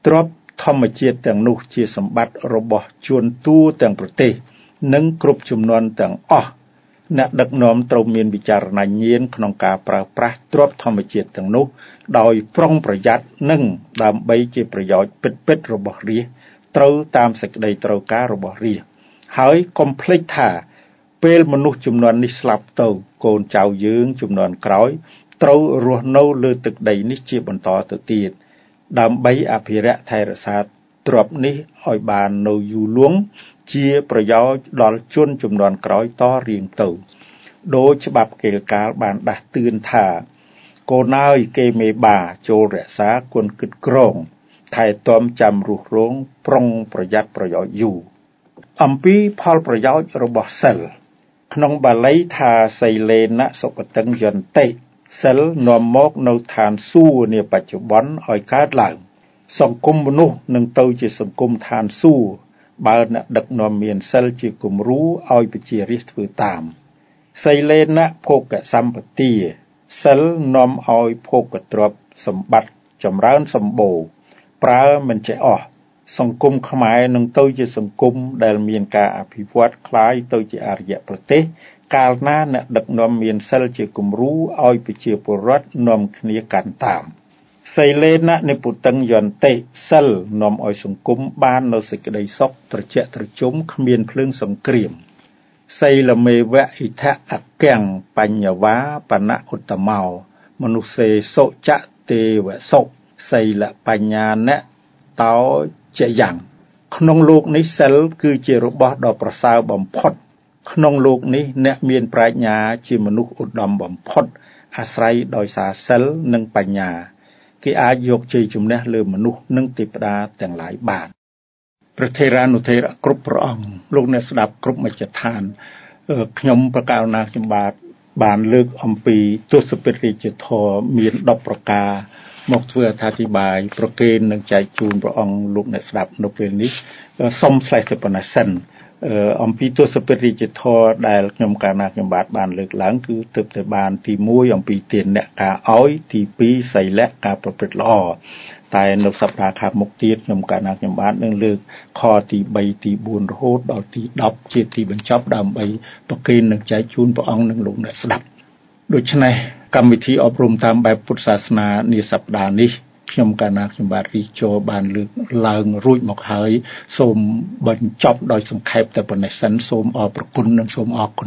ធម្មជាតិទាំងនោះជាសម្បត្តិរបស់ជួនទូទាំងប្រទេសនិងគ្រប់ជំនាន់ទាំងអស់អ្នកដឹកនាំត្រូវមានវិចារណញ្ញាណក្នុងការប្រើប្រាស់ទ្រព្យធម្មជាតិទាំងនោះដោយប្រុងប្រយ័ត្ននិងដើម្បីជាប្រយោជន៍ពិតៗរបស់រាស្ត្រត្រូវតាមសេចក្តីត្រូវការរបស់រាស្ត្រហើយកុំភ្លេចថាពេលមនុស្សជំនាន់នេះស្លាប់ទៅកូនចៅយើងជំនាន់ក្រោយត្រូវរស់នៅលើទឹកដីនេះជាបន្តទៅទៀតដើម្បីអភិរក្សថែរក្សាទ្រព្យនេះឲ្យបាននៅយូរលង់ជាប្រយោជន៍ដល់ជនជំនាន់ក្រោយតរៀងទៅដោយច្បាប់កេរកាលបានដាស់តឿនថាកូនអើយគេមេបាចូលរក្សាគុណគិតក្រងថែទាំចាំរស់រងប្រុងប្រយ័ត្នប្រយោជន៍យូរអំពីផលប្រយោជន៍របស់សិលក្នុងបាលីថាសីលេនសុបតឹងយន្តិសិលនាំមកនៅឋានសួគ៌នាបច្ចុប្បន្នឲ្យកើតឡើងសង្គមមនុស្សនឹងទៅជាសង្គមឋានសួគ៌បើអ្នកដឹកនាំមានសិលជាគំរូឲ្យប្រជារាស្ត្រធ្វើតាមសីលេនភោគសម្បទាសិលនាំឲ្យភោគទ្រព្យសម្បត្តិចម្រើនសម្បូរប្រើមិនចេះអស់សង្គមខ្មែរនឹងទៅជាសង្គមដែលមានការអភិវឌ្ឍคล้ายទៅជាអរិយប្រទេសកាលណាអ្នកដឹកនាំមានសិលជាគំរូឲ្យប្រជាពលរដ្ឋនាំគ្នាកាន់តាមសីលេននិពុតឹងយន្តិសិលនាំឲ្យសង្គមបាននៅសេចក្តីសុខត្រជាក់ត្រជុំគ្មានភ្លើងសង្គ្រាមសីលមេវៈអ៊ីថៈអកាំងបញ្ញវាបណៈឧត្តមោមនុស្សេសុចៈទេវសុសីលបញ្ញាណតោចយ៉ាងក្នុងលោកនេះសិលគឺជារបស់ដ៏ប្រសើរបំផុតក្នុងលោកនេះអ្នកមានប្រាជ្ញាជាមនុស្សឧត្តមបំផុតអាស្រ័យដោយសារសិលនិងបញ្ញាគេអាចយកជ័យជំនះលើមនុស្សនិងទេវតាទាំងឡាយបានព្រះថេរានុថេរៈគ្រប់ព្រះអង្គលោកអ្នកស្ដាប់គ្រប់មជ្ឈដ្ឋានខ្ញុំប្រកាសណាខ្ញុំបានលើកអំពីទស្សពិតរាជធម៌មាន10ប្រការមកធ្វើអត្ថាធិប្បាយប្រកេននិងចែកជូនព្រះអង្គលោកអ្នកស្ដាប់នៅពេលនេះសូមឆ្លៃទៅប៉ុណ្ណេះសិនអំពីទស្សពិតរាជធម៌ដែលខ្ញុំកាលណាខ្ញុំបានលើកឡើងគឺទើបតែបានទី1អំពីទានអ្នកការឲ្យទី2សីលៈការប្រព្រឹត្តល្អតែនៅសប្តាហ៍ខាងមុខទៀតខ្ញុំកាលណាខ្ញុំបាននឹងលើកខទី3ទី4រហូតដល់ទី10ជាទីបញ្ចប់ដើម្បីប្រកេននិងចែកជូនព្រះអង្គនិងលោកអ្នកស្ដាប់ដូច្នេះកម្មវិធីអប់រំតាមបែបពុទ្ធសាសនានាសប្តាហ៍នេះខ្ញុំកាលណាខ្ញុំបាទរីចូលបានលើកឡើងរួចមកហើយសូមបញ្ចប់ដោយសង្ខេបតែប៉ុណ្ណេះសិនសូមអរព្រគុណនិងសូមអរគុណ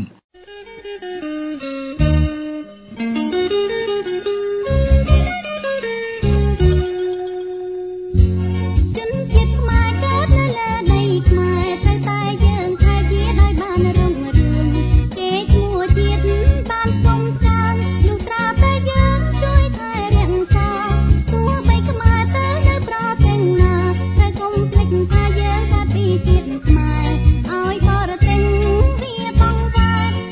ថាយើងកាត់ពីជាតិខ្មែរឲ្យបរទេសវាបងកើត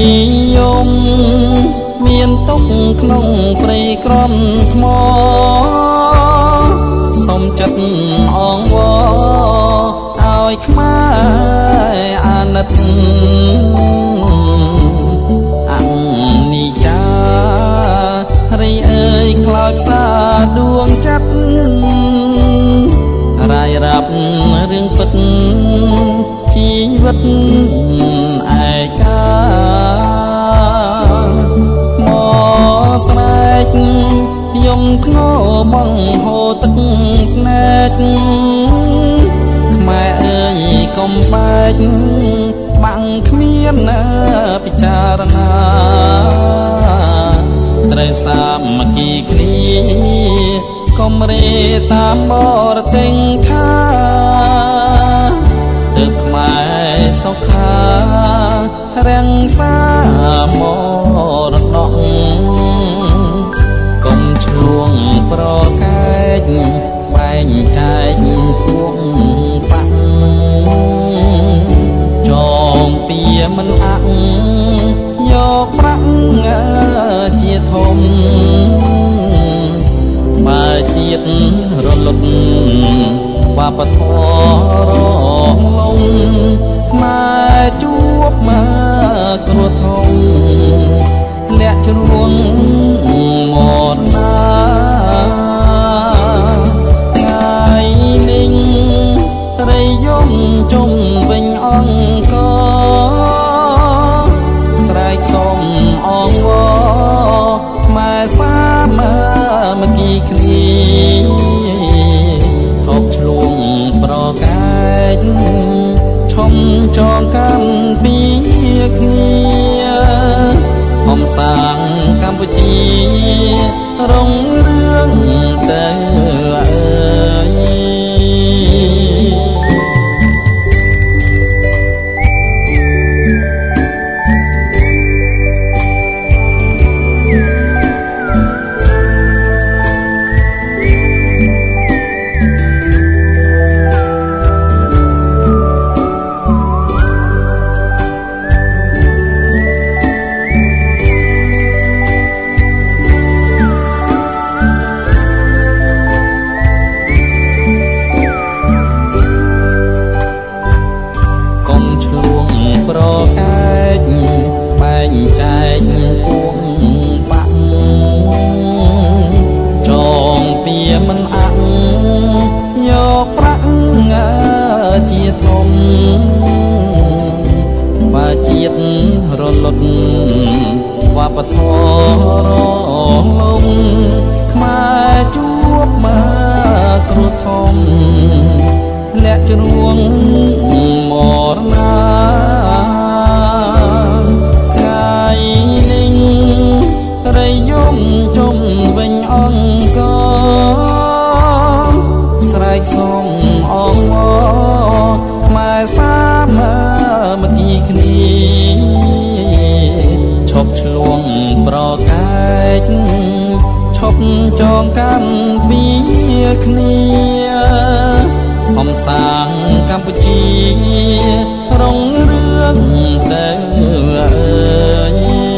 យមមានទុកក្នុងព្រៃក្រំថ្មសុំចិត្តអងវឲ្យខ្មែរអាណិតអនិច្ចារីអើយខ្លោចផ្សាដួងចិត្តរាយរាប់រឿងពិតជីវិតឯកាមកស្រែកយំធ្ងោបងហូរទឹកភ្នែកខ្មែរអើយកុំបែកបាំងគ្មានពិចារណាត្រូវសាមគ្គីគ្នាកុំរេតាមបរទេសខាទើបខ្មែរសុខារាំងសាមរតកកុំឆ្លងប្រកែកបែងចែកពួងបាក់ចងពៀមិនអាក់យកប្រាក់ជាធំបើជាតិរលត់វប្បធម៌រងលងខ្មែរជួបមកគ្រោះធំលាក់ជ្រួងមរណាថ្ងៃនេះត្រីយំជុំវិញអង្គស្រែកសុំអងវខ្មែរសាមគ្គីគ្នាហូបឆ្លងប្រកែកឈំចងកម្មពីគ្នាហំសាងកម្ពុជារុងរឿងទៅអើយវប្បធម៌រងលងខ្មែរជួបមកគ្រោះធំលាក់ជ្រួងមរណាថ្ងៃនេះត្រីយំជុំវិញអង្គស្រែកសុំអងវខ្មែរសាមគ្គីគ្នាឈប់ឆ្លងប្រកែកឈប់ចងកម្មពីគ្នាហំសាងកម្ពុជារុងរឿងទៅអើយ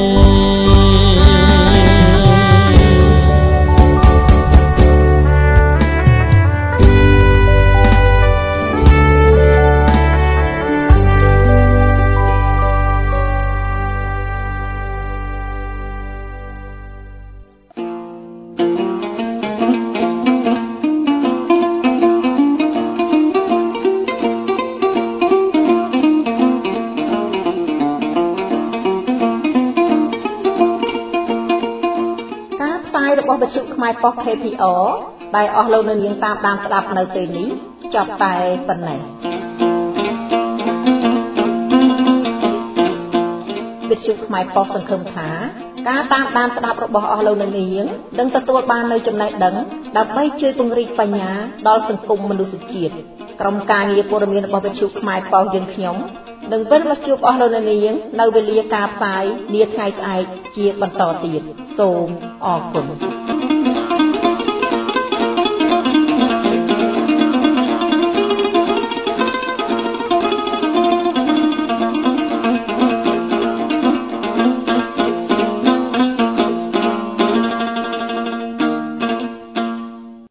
របស់វិទ្យុខ្មែរប៉ុស KPR ដែលអស់លោកនៅនាងតាមដានស្ដាប់នៅពេលនេះចប់តែប៉ុណ្ណេះវិទ្យុខ្មែរប៉ុសសង្ឃឹមថាការតាមដានស្ដាប់របស់អស់លោកនៅនាងនឹងទទួលបាននូវចំណេះដឹងដើម្បីជួយពង្រីកបញ្ញាដល់សង្គមមនុស្សជាតិក្រុមការងារព័ត៌មានរបស់វិទ្យុខ្មែរប៉ុសយើងខ្ញុំនឹងវិលមកជួបអស់លោកនៅនាងនៅវេលាការផ្សាយនាថ្ងៃស្អែកជាបន្តទៀតសូមអរគុណ